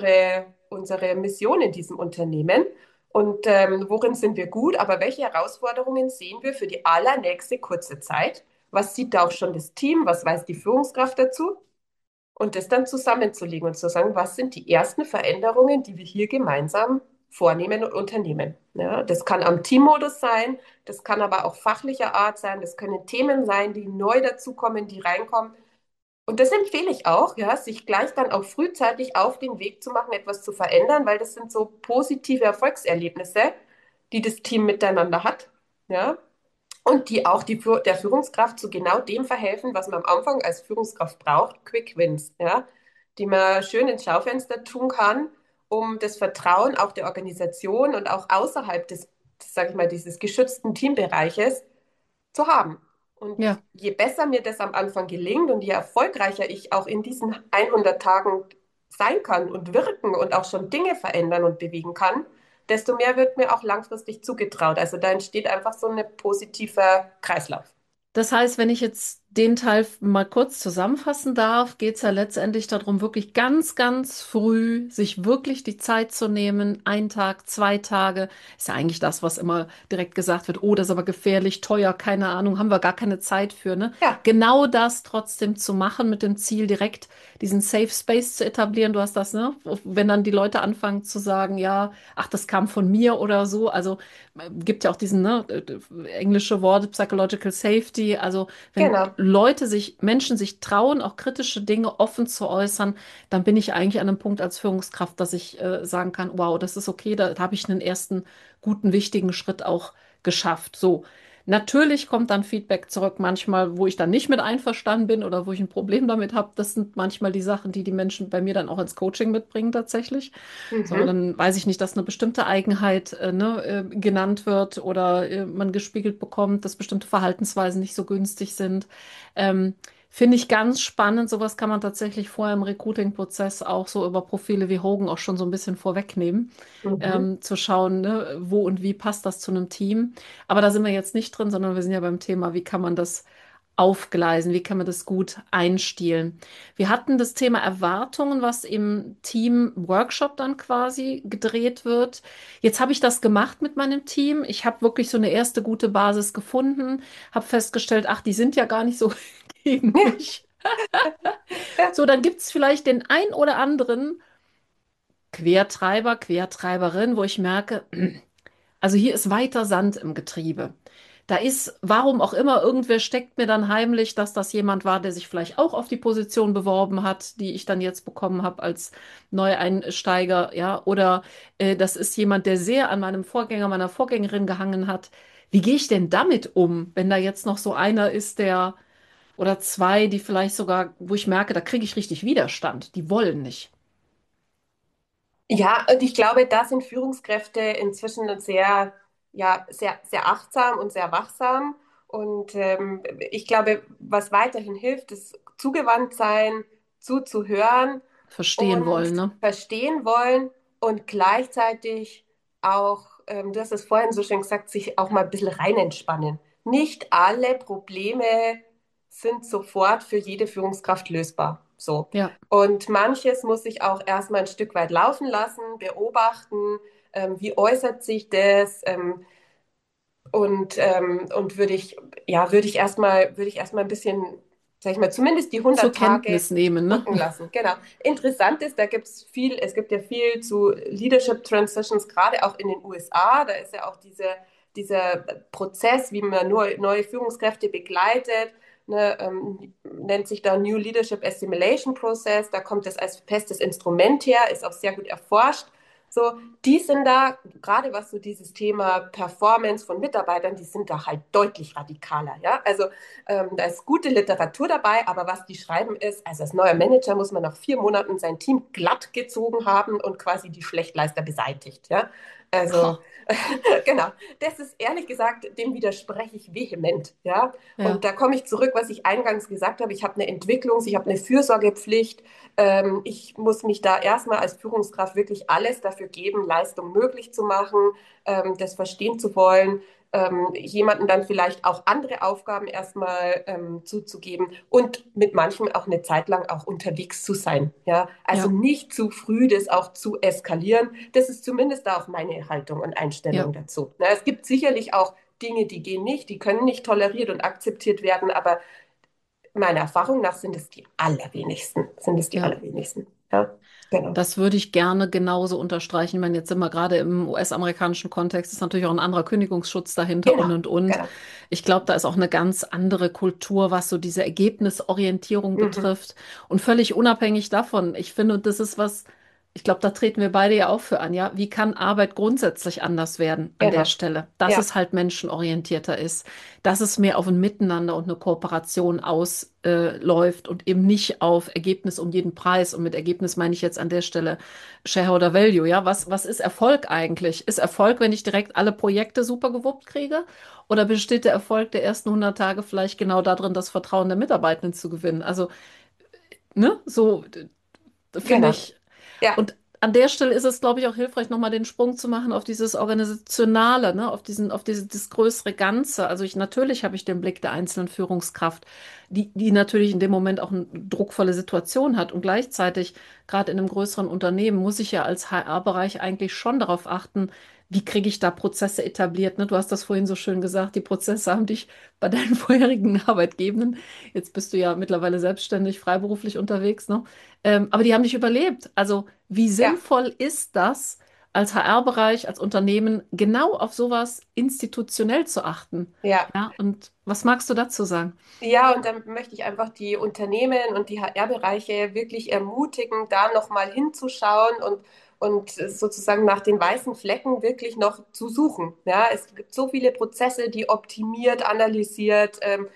unsere Mission in diesem Unternehmen? Und worin sind wir gut? Aber welche Herausforderungen sehen wir für die allernächste kurze Zeit? Was sieht da auch schon das Team? Was weiß die Führungskraft dazu? Und das dann zusammenzulegen und zu sagen, was sind die ersten Veränderungen, die wir hier gemeinsam vornehmen und unternehmen. Ja, das kann am Teammodus sein, das kann aber auch fachlicher Art sein, das können Themen sein, die neu dazukommen, die reinkommen. Und das empfehle ich auch, ja, sich gleich dann auch frühzeitig auf den Weg zu machen, etwas zu verändern, weil das sind so positive Erfolgserlebnisse, die das Team miteinander hat. Ja, und die auch der Führungskraft zu genau dem verhelfen, was man am Anfang als Führungskraft braucht, Quick Wins, ja, die man schön ins Schaufenster tun kann, um das Vertrauen auch der Organisation und auch außerhalb sag ich mal, dieses geschützten Teambereiches zu haben. Und Ja. je besser mir das am Anfang gelingt und je erfolgreicher ich auch in diesen 100 Tagen sein kann und wirken und auch schon Dinge verändern und bewegen kann, desto mehr wird mir auch langfristig zugetraut. Also da entsteht einfach so ein positiver Kreislauf. Das heißt, wenn ich jetzt den Teil mal kurz zusammenfassen darf, geht es ja letztendlich darum, wirklich ganz, ganz früh sich wirklich die Zeit zu nehmen. Ein Tag, 2 Tage. Ist ja eigentlich das, was immer direkt gesagt wird. Oh, das ist aber gefährlich, teuer, keine Ahnung, haben wir gar keine Zeit für, ne? Ja, Genau das trotzdem zu machen mit dem Ziel, direkt diesen Safe Space zu etablieren. Du hast das, ne? Wenn dann die Leute anfangen zu sagen, ja, ach, das kam von mir oder so. Also gibt ja auch diesen, ne, englische Wort Psychological Safety. Also wenn genau. Menschen sich trauen, auch kritische Dinge offen zu äußern, dann bin ich eigentlich an einem Punkt als Führungskraft, dass ich sagen kann, wow, das ist okay, da habe ich einen ersten guten, wichtigen Schritt auch geschafft. So. Natürlich kommt dann Feedback zurück, manchmal, wo ich dann nicht mit einverstanden bin oder wo ich ein Problem damit habe. Das sind manchmal die Sachen, die die Menschen bei mir dann auch ins Coaching mitbringen tatsächlich. So, Mhm. dann weiß ich nicht, dass eine bestimmte Eigenheit genannt wird oder man gespiegelt bekommt, dass bestimmte Verhaltensweisen nicht so günstig sind. Ähm, Finde ich ganz spannend. Sowas kann man tatsächlich vorher im Recruiting-Prozess auch so über Profile wie Hogan auch schon so ein bisschen vorwegnehmen, Mhm. zu schauen, ne, wo und wie passt das zu einem Team. Aber da sind wir jetzt nicht drin, sondern wir sind ja beim Thema, wie kann man das aufgleisen, wie kann man das gut einstielen. Wir hatten das Thema Erwartungen, was im Team-Workshop dann quasi gedreht wird. Jetzt habe ich das gemacht mit meinem Team. Ich habe wirklich so eine erste gute Basis gefunden, habe festgestellt, ach, die sind ja gar nicht so gegen Ja, mich. ja. So, dann gibt es vielleicht den ein oder anderen Quertreiber, Quertreiberin, wo ich merke, also hier ist weiter Sand im Getriebe. Da ist, warum auch immer, irgendwer steckt mir dann heimlich, dass das jemand war, der sich vielleicht auch auf die Position beworben hat, die ich dann jetzt bekommen habe als Neueinsteiger, ja, oder das ist jemand, der sehr an meinem Vorgänger, meiner Vorgängerin gehangen hat. Wie gehe ich denn damit um, wenn da jetzt noch so einer ist, der oder zwei, die vielleicht sogar, wo ich merke, da kriege ich richtig Widerstand, die wollen nicht. Ja, und ich glaube, da sind Führungskräfte inzwischen sehr, ja, sehr, sehr achtsam und sehr wachsam. Und ich glaube, was weiterhin hilft, ist zugewandt sein, zuzuhören Verstehen und wollen, ne? verstehen wollen und gleichzeitig auch, du hast es vorhin so schön gesagt, sich auch mal ein bisschen rein entspannen. Nicht alle Probleme sind sofort für jede Führungskraft lösbar. So. Ja. Und manches muss ich auch erstmal ein Stück weit laufen lassen, beobachten, wie äußert sich das, und würde ich erstmal ein bisschen, sag ich mal, zumindest die Zur 100 Tage Kenntnis nehmen, ne? wirken lassen. Genau. Interessant ist, es gibt ja viel zu Leadership Transitions, gerade auch in den USA. Da ist ja auch dieser Prozess, wie man nur neue Führungskräfte begleitet, ne, nennt sich da New Leadership Assimilation Process. Da kommt es als festes Instrument her, ist auch sehr gut erforscht. So, die sind da, gerade was so dieses Thema Performance von Mitarbeitern, die sind da halt deutlich radikaler. Ja? Also da ist gute Literatur dabei, aber was die schreiben ist, also als neuer Manager muss man nach 4 Monaten sein Team glatt gezogen haben und quasi die Schlechtleister beseitigt. Ja? Also Ha, genau, das ist ehrlich gesagt, dem widerspreche ich vehement. Ja? Und ja. da komme ich zurück, was ich eingangs gesagt habe. Ich habe eine ich habe eine Fürsorgepflicht. Ich muss mich da erstmal als Führungskraft wirklich alles dafür geben, Leistung möglich zu machen, das verstehen zu wollen. jemanden dann vielleicht auch andere Aufgaben erstmal zuzugeben und mit manchen auch eine Zeit lang auch unterwegs zu sein. Ja? Also Ja, nicht zu früh das auch zu eskalieren. Das ist zumindest auch meine Haltung und ja, Einstellung dazu. Na, es gibt sicherlich auch Dinge, die gehen nicht, die können nicht toleriert und akzeptiert werden, aber meiner Erfahrung nach sind es die allerwenigsten. Sind es die ja. allerwenigsten. Ja, genau. Das würde ich gerne genauso unterstreichen. Ich meine, jetzt sind wir gerade im US-amerikanischen Kontext, ist natürlich auch ein anderer Kündigungsschutz dahinter Genau, und. genau. Ich glaube, da ist auch eine ganz andere Kultur, was so diese Ergebnisorientierung Mhm. betrifft. Und völlig unabhängig davon, ich finde, und das ist was, ich glaube, da treten wir beide ja auch für an, ja. Wie kann Arbeit grundsätzlich anders werden an der Genau. Stelle? Dass Ja, es halt menschenorientierter ist, dass es mehr auf ein Miteinander und eine Kooperation ausläuft und eben nicht auf Ergebnis um jeden Preis. Und mit Ergebnis meine ich jetzt an der Stelle Shareholder Value, ja. Was ist Erfolg eigentlich? Ist Erfolg, wenn ich direkt alle Projekte super gewuppt kriege? Oder besteht der Erfolg der ersten 100 Tage vielleicht genau darin, das Vertrauen der Mitarbeitenden zu gewinnen? Also, ne, so finde genau. ich. Ja, Und an der Stelle ist es, glaube ich, auch hilfreich, nochmal den Sprung zu machen auf dieses Organisationale, ne, das größere Ganze. Also natürlich habe ich den Blick der einzelnen Führungskraft, die natürlich in dem Moment auch eine druckvolle Situation hat. Und gleichzeitig, gerade in einem größeren Unternehmen, muss ich ja als HR-Bereich eigentlich schon darauf achten, wie kriege ich da Prozesse etabliert. Ne? Du hast das vorhin so schön gesagt, die Prozesse haben dich bei deinen vorherigen Arbeitgebenden. Jetzt bist du ja mittlerweile selbstständig, freiberuflich unterwegs, ne? Aber die haben dich überlebt. Also wie ja, sinnvoll ist das, als HR-Bereich, als Unternehmen genau auf sowas institutionell zu achten? ja. Ja, und was magst du dazu sagen? Ja, und dann möchte ich einfach die Unternehmen und die HR-Bereiche wirklich ermutigen, da nochmal hinzuschauen und sozusagen nach den weißen Flecken wirklich noch zu suchen. Ja, es gibt so viele Prozesse, die optimiert, analysiert,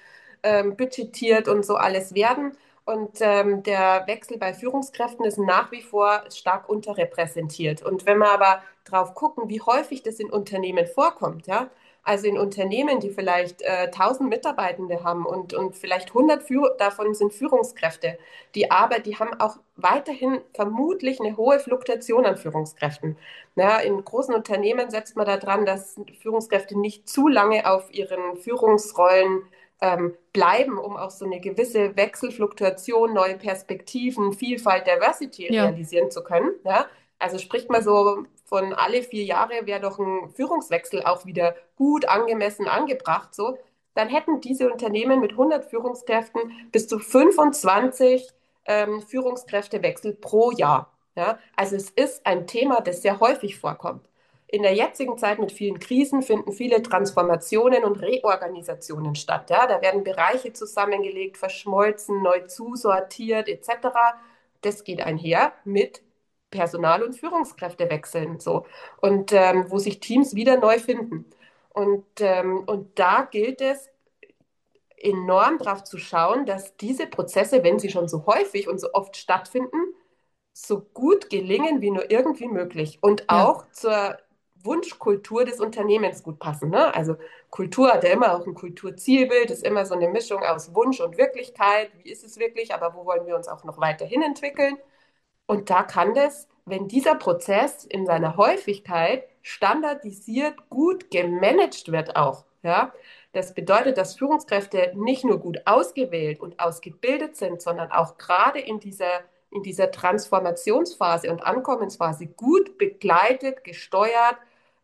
budgetiert und so alles werden. Und der Wechsel bei Führungskräften ist nach wie vor stark unterrepräsentiert. Und wenn wir aber drauf gucken, wie häufig das in Unternehmen vorkommt, ja, also in Unternehmen, die vielleicht 1000 Mitarbeitende haben und vielleicht 100 davon sind Führungskräfte. Die haben auch weiterhin vermutlich eine hohe Fluktuation an Führungskräften. Ja, in großen Unternehmen setzt man daran, dass Führungskräfte nicht zu lange auf ihren Führungsrollen bleiben, um auch so eine gewisse Wechselfluktuation, neue Perspektiven, Vielfalt, Diversity Ja, realisieren zu können. Ja? Also spricht man so von alle 4 Jahre wäre doch ein Führungswechsel auch wieder gut angemessen angebracht, so. Dann hätten diese Unternehmen mit 100 Führungskräften bis zu 25 Führungskräftewechsel pro Jahr. Ja? Also es ist ein Thema, das sehr häufig vorkommt. In der jetzigen Zeit mit vielen Krisen finden viele Transformationen und Reorganisationen statt. Ja? Da werden Bereiche zusammengelegt, verschmolzen, neu zusortiert etc. Das geht einher mit Personal- und Führungskräftewechseln so und wo sich Teams wieder neu finden. Und da gilt es enorm darauf zu schauen, dass diese Prozesse, wenn sie schon so häufig und so oft stattfinden, so gut gelingen wie nur irgendwie möglich und ja, auch zur Wunschkultur des Unternehmens gut passen. Ne? Also Kultur hat ja immer auch ein Kulturzielbild, ist immer so eine Mischung aus Wunsch und Wirklichkeit. Wie ist es wirklich, aber wo wollen wir uns auch noch weiterhin entwickeln? Und da kann das, wenn dieser Prozess in seiner Häufigkeit standardisiert gut gemanagt wird auch, ja, das bedeutet, dass Führungskräfte nicht nur gut ausgewählt und ausgebildet sind, sondern auch gerade in dieser Transformationsphase und Ankommensphase gut begleitet, gesteuert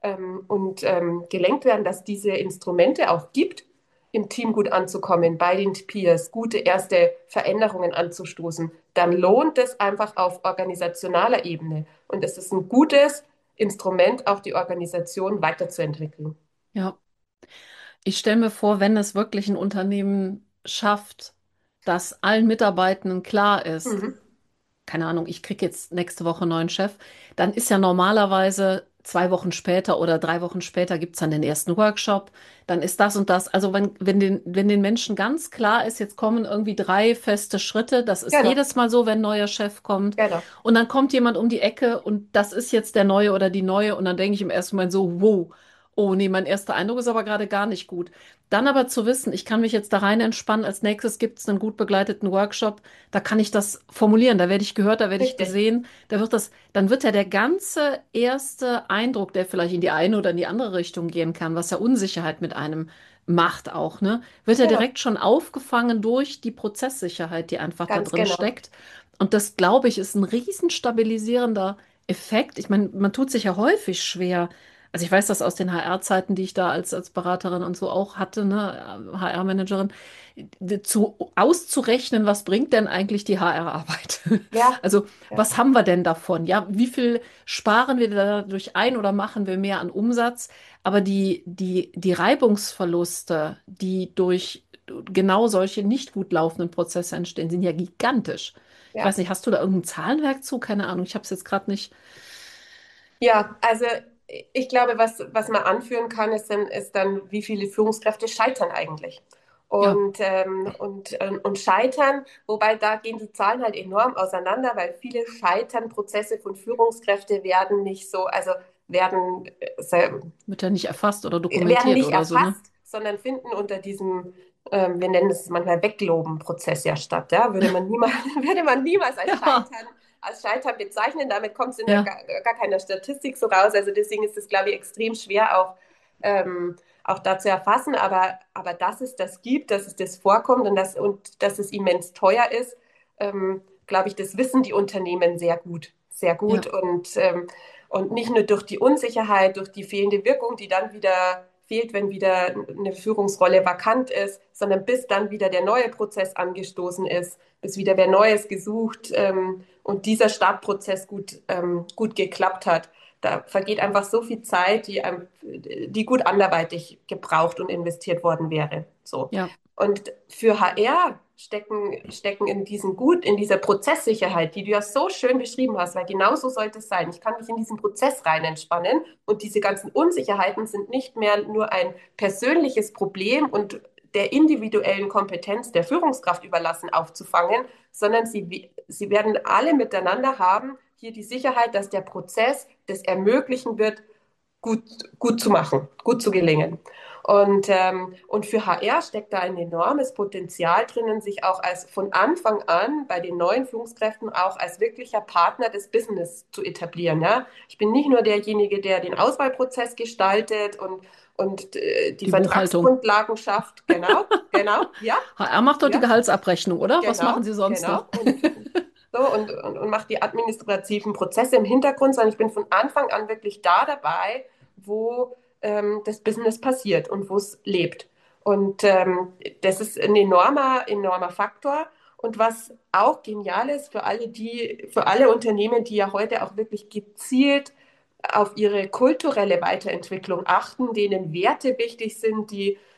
gelenkt werden, dass diese Instrumente auch gibt, im Team gut anzukommen, bei den Peers, gute erste Veränderungen anzustoßen, dann lohnt es einfach auf organisationaler Ebene. Und es ist ein gutes Instrument, auch die Organisation weiterzuentwickeln. ja. Ich stelle mir vor, wenn es wirklich ein Unternehmen schafft, dass allen Mitarbeitenden klar ist, Mhm. keine Ahnung, ich kriege jetzt nächste Woche einen neuen Chef, dann ist ja normalerweise 2 Wochen später oder 3 Wochen später gibt es dann den ersten Workshop, dann ist das und das. Also wenn den Menschen ganz klar ist, jetzt kommen irgendwie 3 feste Schritte, das ist Genau, jedes Mal so, wenn ein neuer Chef kommt genau. und dann kommt jemand um die Ecke und das ist jetzt der Neue oder die Neue und dann denke ich im ersten Moment so, wow, Oh nee, mein erster Eindruck ist aber gerade gar nicht gut. Dann aber zu wissen, ich kann mich jetzt da rein entspannen, als nächstes gibt es einen gut begleiteten Workshop, da kann ich das formulieren, da werde ich gehört, da werde ich Richtig, gesehen, dann wird ja der ganze erste Eindruck, der vielleicht in die eine oder in die andere Richtung gehen kann, was ja Unsicherheit mit einem macht auch, ne, wird ja genau, direkt schon aufgefangen durch die Prozesssicherheit, die einfach da ganz drin genau. steckt. Und das, glaube ich, ist ein riesen stabilisierender Effekt. Ich meine, man tut sich ja häufig schwer. Also ich weiß das aus den HR-Zeiten, die ich da als Beraterin und so auch hatte, ne, HR-Managerin, auszurechnen, was bringt denn eigentlich die HR-Arbeit? Ja, Also ja, was haben wir denn davon? Ja, wie viel sparen wir dadurch ein oder machen wir mehr an Umsatz? Aber die Reibungsverluste, die durch genau solche nicht gut laufenden Prozesse entstehen, sind ja gigantisch. Ich weiß ja. nicht, hast du da irgendein Zahlenwerk zu? Keine Ahnung, ich habe es jetzt gerade nicht. Ja, also ich glaube, was man anführen kann, ist dann, wie viele Führungskräfte scheitern eigentlich. Ja. Und scheitern, wobei da gehen die Zahlen halt enorm auseinander, weil viele scheitern, Prozesse von Führungskräfte werden nicht so, also werden, Wird ja nicht erfasst oder werden dokumentiert nicht oder so, ne? erfasst, sondern finden unter diesem, wir nennen es manchmal Wegloben-Prozess ja statt. Ja? Würde man niemals Ja, als Scheitern bezeichnen. Damit kommt es in ja, gar keiner Statistik so raus. Also deswegen ist es, glaube ich, extrem schwer auch da zu erfassen. Aber dass es das gibt, dass es das vorkommt und dass es immens teuer ist, glaube ich, das wissen die Unternehmen sehr gut. Sehr gut. ja, Und nicht nur durch die Unsicherheit, durch die fehlende Wirkung, die dann wieder fehlt, wenn wieder eine Führungsrolle vakant ist, sondern bis dann wieder der neue Prozess angestoßen ist, bis wieder wer Neues gesucht und dieser Startprozess gut geklappt hat. Da vergeht einfach so viel Zeit, die gut anderweitig gebraucht und investiert worden wäre. So. ja, Und für HR stecken in dieser Prozesssicherheit, die du ja so schön beschrieben hast, weil genau so sollte es sein. Ich kann mich in diesen Prozess rein entspannen und diese ganzen Unsicherheiten sind nicht mehr nur ein persönliches Problem und der individuellen Kompetenz der Führungskraft überlassen aufzufangen, sondern sie werden alle miteinander haben hier die Sicherheit, dass der Prozess das ermöglichen wird, gut, gut zu machen, gut zu gelingen. Und für HR steckt da ein enormes Potenzial drinnen, sich auch als von Anfang an bei den neuen Führungskräften auch als wirklicher Partner des Business zu etablieren. Ja? Ich bin nicht nur derjenige, der den Auswahlprozess gestaltet und die die Buchhaltung. Vertragsgrundlagen schafft. Genau, genau, ja, HR macht doch die ja, Gehaltsabrechnung, oder? Was machen genau, Sie sonst genau. noch? Und mache die administrativen Prozesse im Hintergrund, sondern ich bin von Anfang an wirklich da dabei, wo das Business passiert und wo es lebt. Und das ist ein enormer Faktor. Und was auch genial ist für alle Unternehmen, die ja heute auch wirklich gezielt auf ihre kulturelle Weiterentwicklung achten, denen Werte wichtig sind,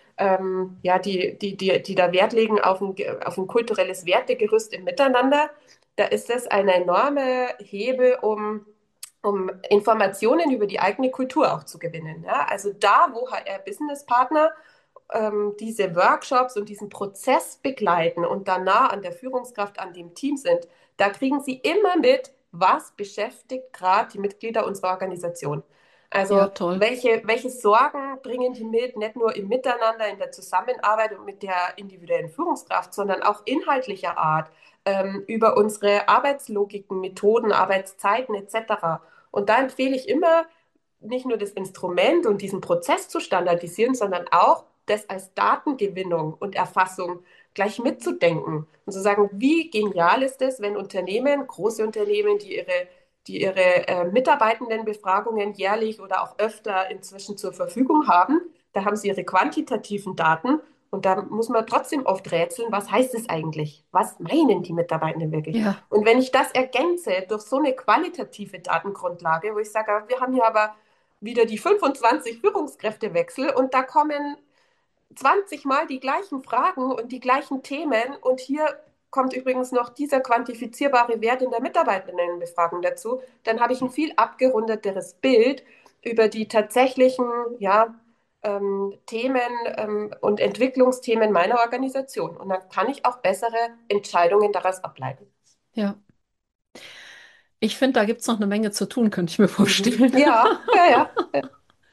die da Wert legen auf ein kulturelles Wertegerüst im Miteinander. Da ist es ein enormer Hebel, um Informationen über die eigene Kultur auch zu gewinnen. Ja? Also da, wo HR-Business-Partner diese Workshops und diesen Prozess begleiten und dann nah an der Führungskraft, an dem Team sind, da kriegen sie immer mit, was beschäftigt gerade die Mitglieder unserer Organisation. Ja, Also toll. welche Sorgen bringen die mit, nicht nur im Miteinander, in der Zusammenarbeit und mit der individuellen Führungskraft, sondern auch inhaltlicher Art, über unsere Arbeitslogiken, Methoden, Arbeitszeiten etc. Und da empfehle ich immer, nicht nur das Instrument und diesen Prozess zu standardisieren, sondern auch das als Datengewinnung und Erfassung gleich mitzudenken und zu sagen, wie genial ist es, wenn Unternehmen, große Unternehmen, die ihre Mitarbeitendenbefragungen jährlich oder auch öfter inzwischen zur Verfügung haben, da haben sie ihre quantitativen Daten und da muss man trotzdem oft rätseln, was heißt es eigentlich? Was meinen die Mitarbeitenden wirklich? Ja, Und wenn ich das ergänze durch so eine qualitative Datengrundlage, wo ich sage, wir haben hier aber wieder die 25 Führungskräftewechsel und da kommen 20 Mal die gleichen Fragen und die gleichen Themen und hier kommt übrigens noch dieser quantifizierbare Wert in der Mitarbeitendenbefragung dazu, dann habe ich ein viel abgerundeteres Bild über die tatsächlichen Themen und Entwicklungsthemen meiner Organisation. Und dann kann ich auch bessere Entscheidungen daraus ableiten. ja. Ich finde, da gibt es noch eine Menge zu tun, könnte ich mir Mhm. vorstellen. Ja, ja, ja.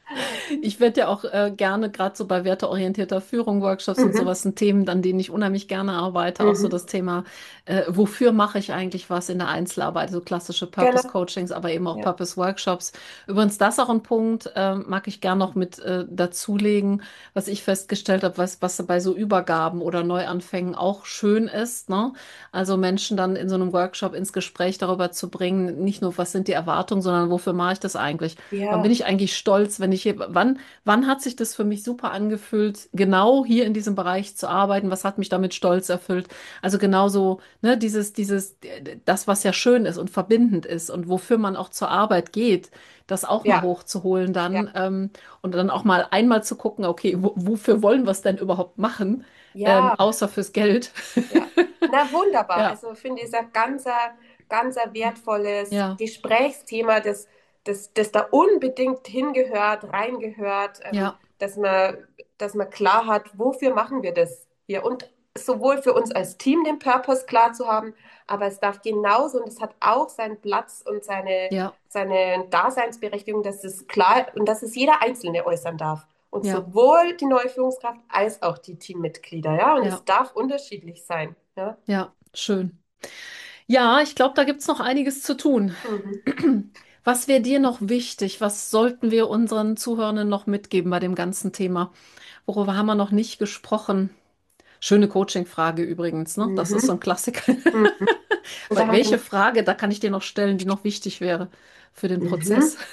Ich werde ja auch gerne gerade so bei werteorientierter Führung, Workshops und Mhm. sowas, ein Themen, an denen ich unheimlich gerne arbeite. Auch so Mhm. das Thema, wofür mache ich eigentlich was in der Einzelarbeit, so klassische Purpose Genau. Coachings, aber eben auch Ja. Purpose Workshops. Übrigens, das auch ein Punkt, mag ich gerne noch mit dazulegen, was ich festgestellt habe, was bei so Übergaben oder Neuanfängen auch schön ist, ne? Also Menschen dann in so einem Workshop ins Gespräch darüber zu bringen, nicht nur, was sind die Erwartungen, sondern wofür mache ich das eigentlich? Wann bin Ja. ich eigentlich stolz, wenn ich hier, wann hat sich das für mich super angefühlt, genau hier in diesem Bereich zu arbeiten? Was hat mich damit stolz erfüllt? Also genauso, ne, das, was ja schön ist und verbindend ist und wofür man auch zur Arbeit geht, das auch mal Ja. hochzuholen Ja. dann, und dann auch mal einmal zu gucken, okay, wofür wollen wir es denn überhaupt machen, Ja. außer fürs Geld? Ja, na wunderbar. Ja, Also finde ich, ist ein ganzer wertvolles ja, Gesprächsthema, das da unbedingt hingehört, reingehört, ja, dass man klar hat, wofür machen wir das hier? Und sowohl für uns als Team den Purpose klar zu haben, aber es darf genauso, und es hat auch seinen Platz und ja, seine Daseinsberechtigung, dass es klar und dass es jeder Einzelne äußern darf. Und ja, sowohl die neue Führungskraft als auch die Teammitglieder, ja. Und ja, es darf unterschiedlich sein, ja. ja, schön. Ja, ich glaube, da gibt's noch einiges zu tun. Mhm. Was wäre dir noch wichtig? Was sollten wir unseren Zuhörenden noch mitgeben bei dem ganzen Thema? Worüber haben wir noch nicht gesprochen? Schöne Coaching-Frage übrigens, ne? Das ist so Mhm. ein Klassiker. Mhm. Und da Welche haben Frage, da kann ich dir noch stellen, die noch wichtig wäre für den Prozess? mhm.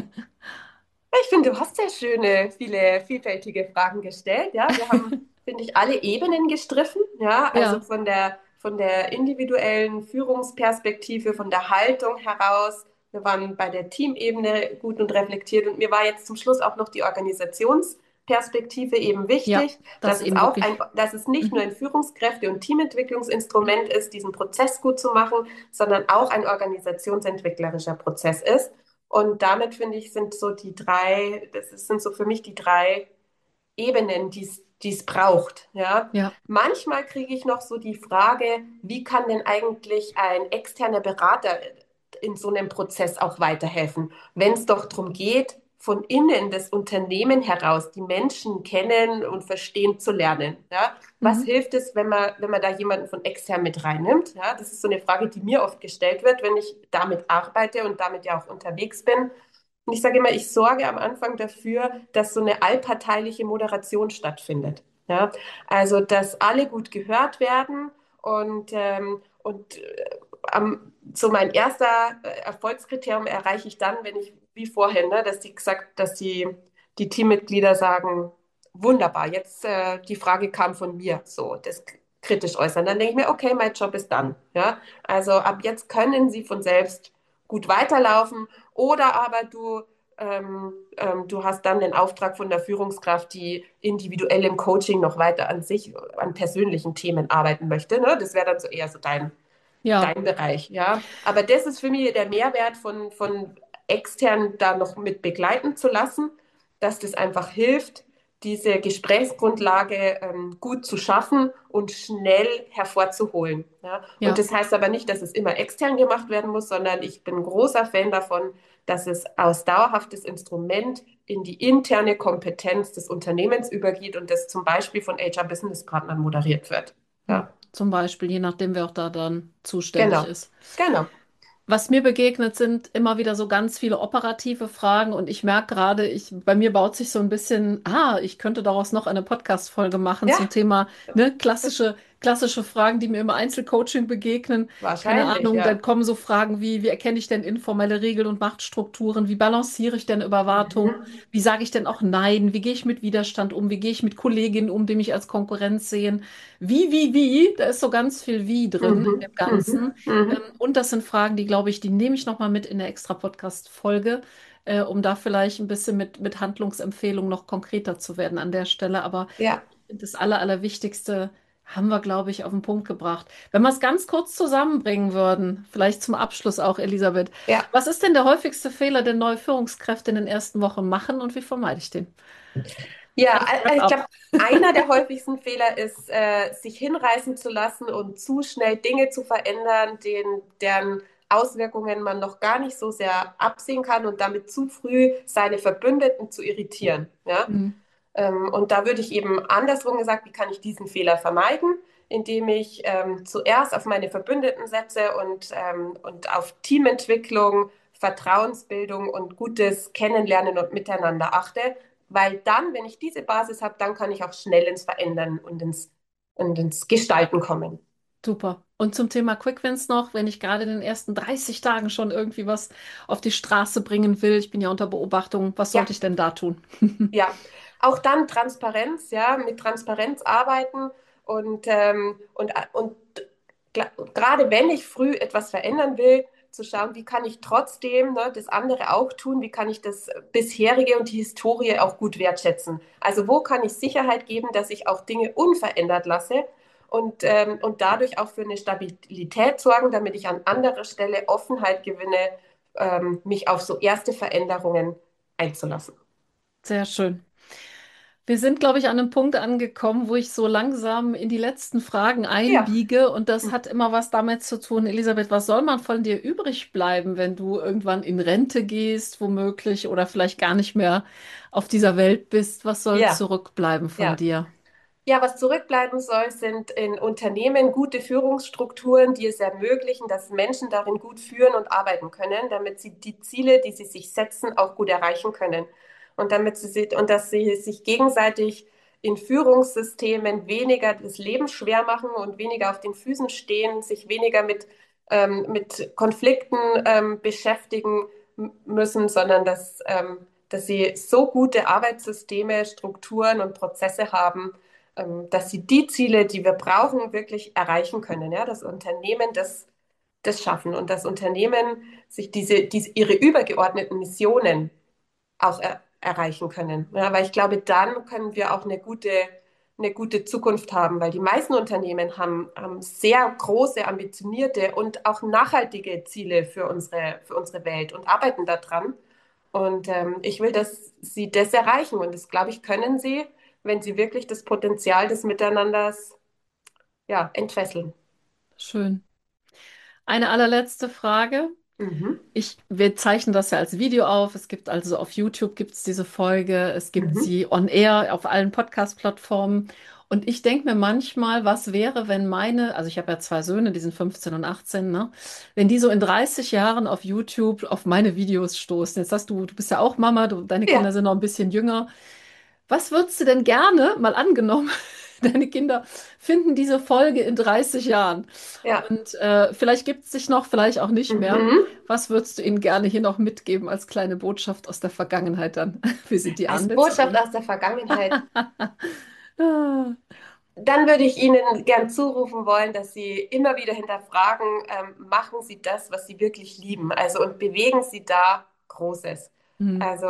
Ich finde, du hast sehr schöne, viele vielfältige Fragen gestellt. Ja, wir haben, finde ich, alle Ebenen gestriffen. Ja, also Ja, von der individuellen Führungsperspektive, von der Haltung heraus. Wir waren bei der Teamebene gut und reflektiert. Und mir war jetzt zum Schluss auch noch die Organisationsperspektive eben ja, wichtig, das eben wirklich. dass es nicht nur Mhm. ein Führungskräfte- und Teamentwicklungsinstrument ist, diesen Prozess gut zu machen, sondern auch ein organisationsentwicklerischer Prozess ist. Und damit finde ich, sind so sind so für mich die drei Ebenen, die es braucht. Ja. Ja, Manchmal kriege ich noch so die Frage, wie kann denn eigentlich ein externer Berater in so einem Prozess auch weiterhelfen, wenn es doch darum geht, von innen das Unternehmen heraus die Menschen kennen und verstehen zu lernen. Ja? Was mhm. hilft es, wenn man da jemanden von extern mit reinnimmt? Ja? Das ist so eine Frage, die mir oft gestellt wird, wenn ich damit arbeite und damit ja auch unterwegs bin. Und ich sage immer, ich sorge am Anfang dafür, dass so eine allparteiliche Moderation stattfindet. Ja? Also, dass alle gut gehört werden so mein erster Erfolgskriterium erreiche ich dann, wenn ich, wie vorhin, ne, dass die Teammitglieder sagen, wunderbar, jetzt die Frage kam von mir, so, das kritisch äußern. Dann denke ich mir, okay, mein Job ist dann. Ja? Also ab jetzt können sie von selbst gut weiterlaufen oder aber du hast dann den Auftrag von der Führungskraft, die individuell im Coaching noch weiter an persönlichen Themen arbeiten möchte. Ne? Das wäre dann so eher so Ja, dein Bereich, ja. Aber das ist für mich der Mehrwert von extern da noch mit begleiten zu lassen, dass das einfach hilft, diese Gesprächsgrundlage gut zu schaffen und schnell hervorzuholen. Ja? Und ja. das heißt aber nicht, dass es immer extern gemacht werden muss, sondern ich bin ein großer Fan davon, dass es als dauerhaftes Instrument in die interne Kompetenz des Unternehmens übergeht und das zum Beispiel von HR-Business-Partnern moderiert wird. Hm. Ja, Zum Beispiel, je nachdem, wer auch da dann zuständig genau. ist. Genau. Was mir begegnet, sind immer wieder so ganz viele operative Fragen und ich merke gerade, bei mir baut sich so ein bisschen, ich könnte daraus noch eine Podcast-Folge machen zum Ja, Thema, ne, klassische Fragen, die mir im Einzelcoaching begegnen. Keine wahrscheinlich, Ahnung, dann ja. kommen so Fragen wie erkenne ich denn informelle Regeln und Machtstrukturen? Wie balanciere ich denn Überwartung? Mhm. Wie sage ich denn auch Nein? Wie gehe ich mit Widerstand um? Wie gehe ich mit Kolleginnen um, die mich als Konkurrenz sehen? Wie? Da ist so ganz viel Wie drin in dem Mhm. Ganzen. Mhm. Mhm. Und das sind Fragen, die, glaube ich, die nehme ich nochmal mit in der extra Podcast-Folge, um da vielleicht ein bisschen mit Handlungsempfehlungen noch konkreter zu werden an der Stelle. Aber Ja, ich finde, das Allerwichtigste haben wir, glaube ich, auf den Punkt gebracht. Wenn wir es ganz kurz zusammenbringen würden, vielleicht zum Abschluss auch, Elisabeth. ja. Was ist denn der häufigste Fehler, den neue Führungskräfte in den ersten Wochen machen und wie vermeide ich den? Ja, Let's wrap also ich up. glaube, einer der häufigsten Fehler ist, sich hinreißen zu lassen und zu schnell Dinge zu verändern, deren Auswirkungen man noch gar nicht so sehr absehen kann und damit zu früh seine Verbündeten zu irritieren. Ja? Mhm. Und da würde ich eben andersrum gesagt, wie kann ich diesen Fehler vermeiden, indem ich zuerst auf meine Verbündeten setze und auf Teamentwicklung, Vertrauensbildung und gutes Kennenlernen und Miteinander achte, weil dann, wenn ich diese Basis habe, dann kann ich auch schnell ins Verändern und ins Gestalten kommen. Super. Und zum Thema Quick Wins noch, wenn ich gerade in den ersten 30 Tagen schon irgendwie was auf die Straße bringen will, ich bin ja unter Beobachtung, was sollte Ja, ich denn da tun? ja. Auch dann Transparenz, ja, mit Transparenz arbeiten und gerade wenn ich früh etwas verändern will, zu schauen, wie kann ich trotzdem das andere auch tun, wie kann ich das bisherige und die Historie auch gut wertschätzen. Also wo kann ich Sicherheit geben, dass ich auch Dinge unverändert lasse und dadurch auch für eine Stabilität sorgen, damit ich an anderer Stelle Offenheit gewinne, mich auf so erste Veränderungen einzulassen. Sehr schön. Wir sind, glaube ich, an einem Punkt angekommen, wo ich so langsam in die letzten Fragen Ja. einbiege. Und das hat immer was damit zu tun, Elisabeth, was soll man von dir übrig bleiben, wenn du irgendwann in Rente gehst, womöglich, oder vielleicht gar nicht mehr auf dieser Welt bist? Was soll Ja, zurückbleiben von ja. dir? Ja, was zurückbleiben soll, sind in Unternehmen gute Führungsstrukturen, die es ermöglichen, dass Menschen darin gut führen und arbeiten können, damit sie die Ziele, die sie sich setzen, auch gut erreichen können. Und dass sie sich gegenseitig in Führungssystemen weniger das Leben schwer machen und weniger auf den Füßen stehen, sich weniger mit Konflikten beschäftigen müssen, sondern dass sie so gute Arbeitssysteme, Strukturen und Prozesse haben, dass sie die Ziele, die wir brauchen, wirklich erreichen können. Ja? Das Unternehmen das schaffen und das Unternehmen sich ihre übergeordneten Missionen auch erreichen können. Ja? Weil ich glaube, dann können wir auch eine gute Zukunft haben, weil die meisten Unternehmen haben sehr große, ambitionierte und auch nachhaltige Ziele für unsere Welt und arbeiten daran. Und ich will, dass sie das erreichen. Und das, glaube ich, können sie, wenn sie wirklich das Potenzial des Miteinanders, ja, entfesseln. Schön. Eine allerletzte Frage. Mhm. Wir zeichnen das ja als Video auf. Es gibt also auf YouTube gibt es diese Folge. Es gibt Mhm. sie on air auf allen Podcast-Plattformen. Und ich denke mir manchmal, was wäre, wenn also ich habe ja zwei Söhne, die sind 15 und 18, ne? Wenn die so in 30 Jahren auf YouTube auf meine Videos stoßen. Jetzt sagst du bist ja auch Mama, deine Kinder Ja, sind noch ein bisschen jünger. Was würdest du denn gerne, mal angenommen, deine Kinder finden diese Folge in 30 Jahren ja. und vielleicht gibt es sich noch, vielleicht auch nicht mehr. Mhm. Was würdest du ihnen gerne hier noch mitgeben als kleine Botschaft aus der Vergangenheit dann? Wie sind die Als an jetzt? Botschaft aus der Vergangenheit. Ah, Dann würde ich Ihnen gern zurufen wollen, dass Sie immer wieder hinterfragen, machen Sie das, was Sie wirklich lieben, also und bewegen Sie da Großes. hm, Also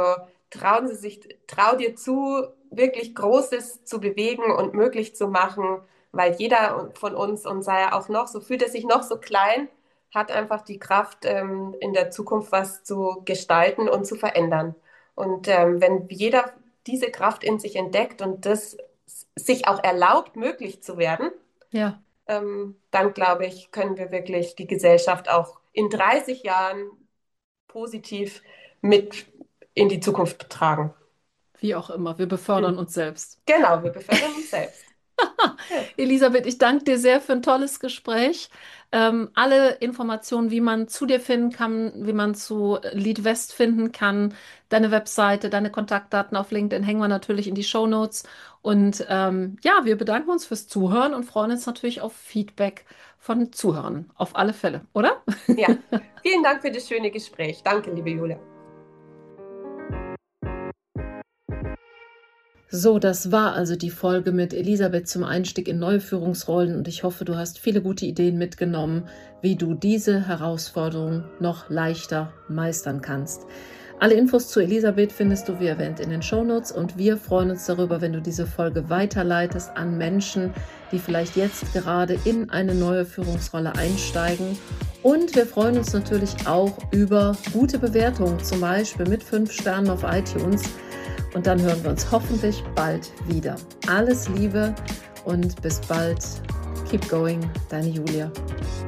trau dir zu, wirklich Großes zu bewegen und möglich zu machen, weil jeder von uns, und sei er auch noch, so fühlt er sich noch so klein, hat einfach die Kraft, in der Zukunft was zu gestalten und zu verändern. Und wenn jeder diese Kraft in sich entdeckt und das sich auch erlaubt, möglich zu werden, ja, dann glaube ich, können wir wirklich die Gesellschaft auch in 30 Jahren positiv mit in die Zukunft tragen. wie auch immer. Wir befördern Hm. uns selbst. Genau, wir befördern uns selbst. Ja, Elisabeth, ich danke dir sehr für ein tolles Gespräch. Alle Informationen, wie man zu dir finden kann, wie man zu Lead West finden kann, deine Webseite, deine Kontaktdaten auf LinkedIn hängen wir natürlich in die Shownotes. Und ja, wir bedanken uns fürs Zuhören und freuen uns natürlich auf Feedback von Zuhörern. Auf alle Fälle, oder? ja. Vielen Dank für das schöne Gespräch. Danke, liebe Julia. So, das war also die Folge mit Elisabeth zum Einstieg in neue Führungsrollen und ich hoffe, du hast viele gute Ideen mitgenommen, wie du diese Herausforderung noch leichter meistern kannst. Alle Infos zu Elisabeth findest du wie erwähnt in den Shownotes und wir freuen uns darüber, wenn du diese Folge weiterleitest an Menschen, die vielleicht jetzt gerade in eine neue Führungsrolle einsteigen. Und wir freuen uns natürlich auch über gute Bewertungen, zum Beispiel mit 5 Sternen auf iTunes. Und dann hören wir uns hoffentlich bald wieder. Alles Liebe und bis bald. Keep going, deine Julia.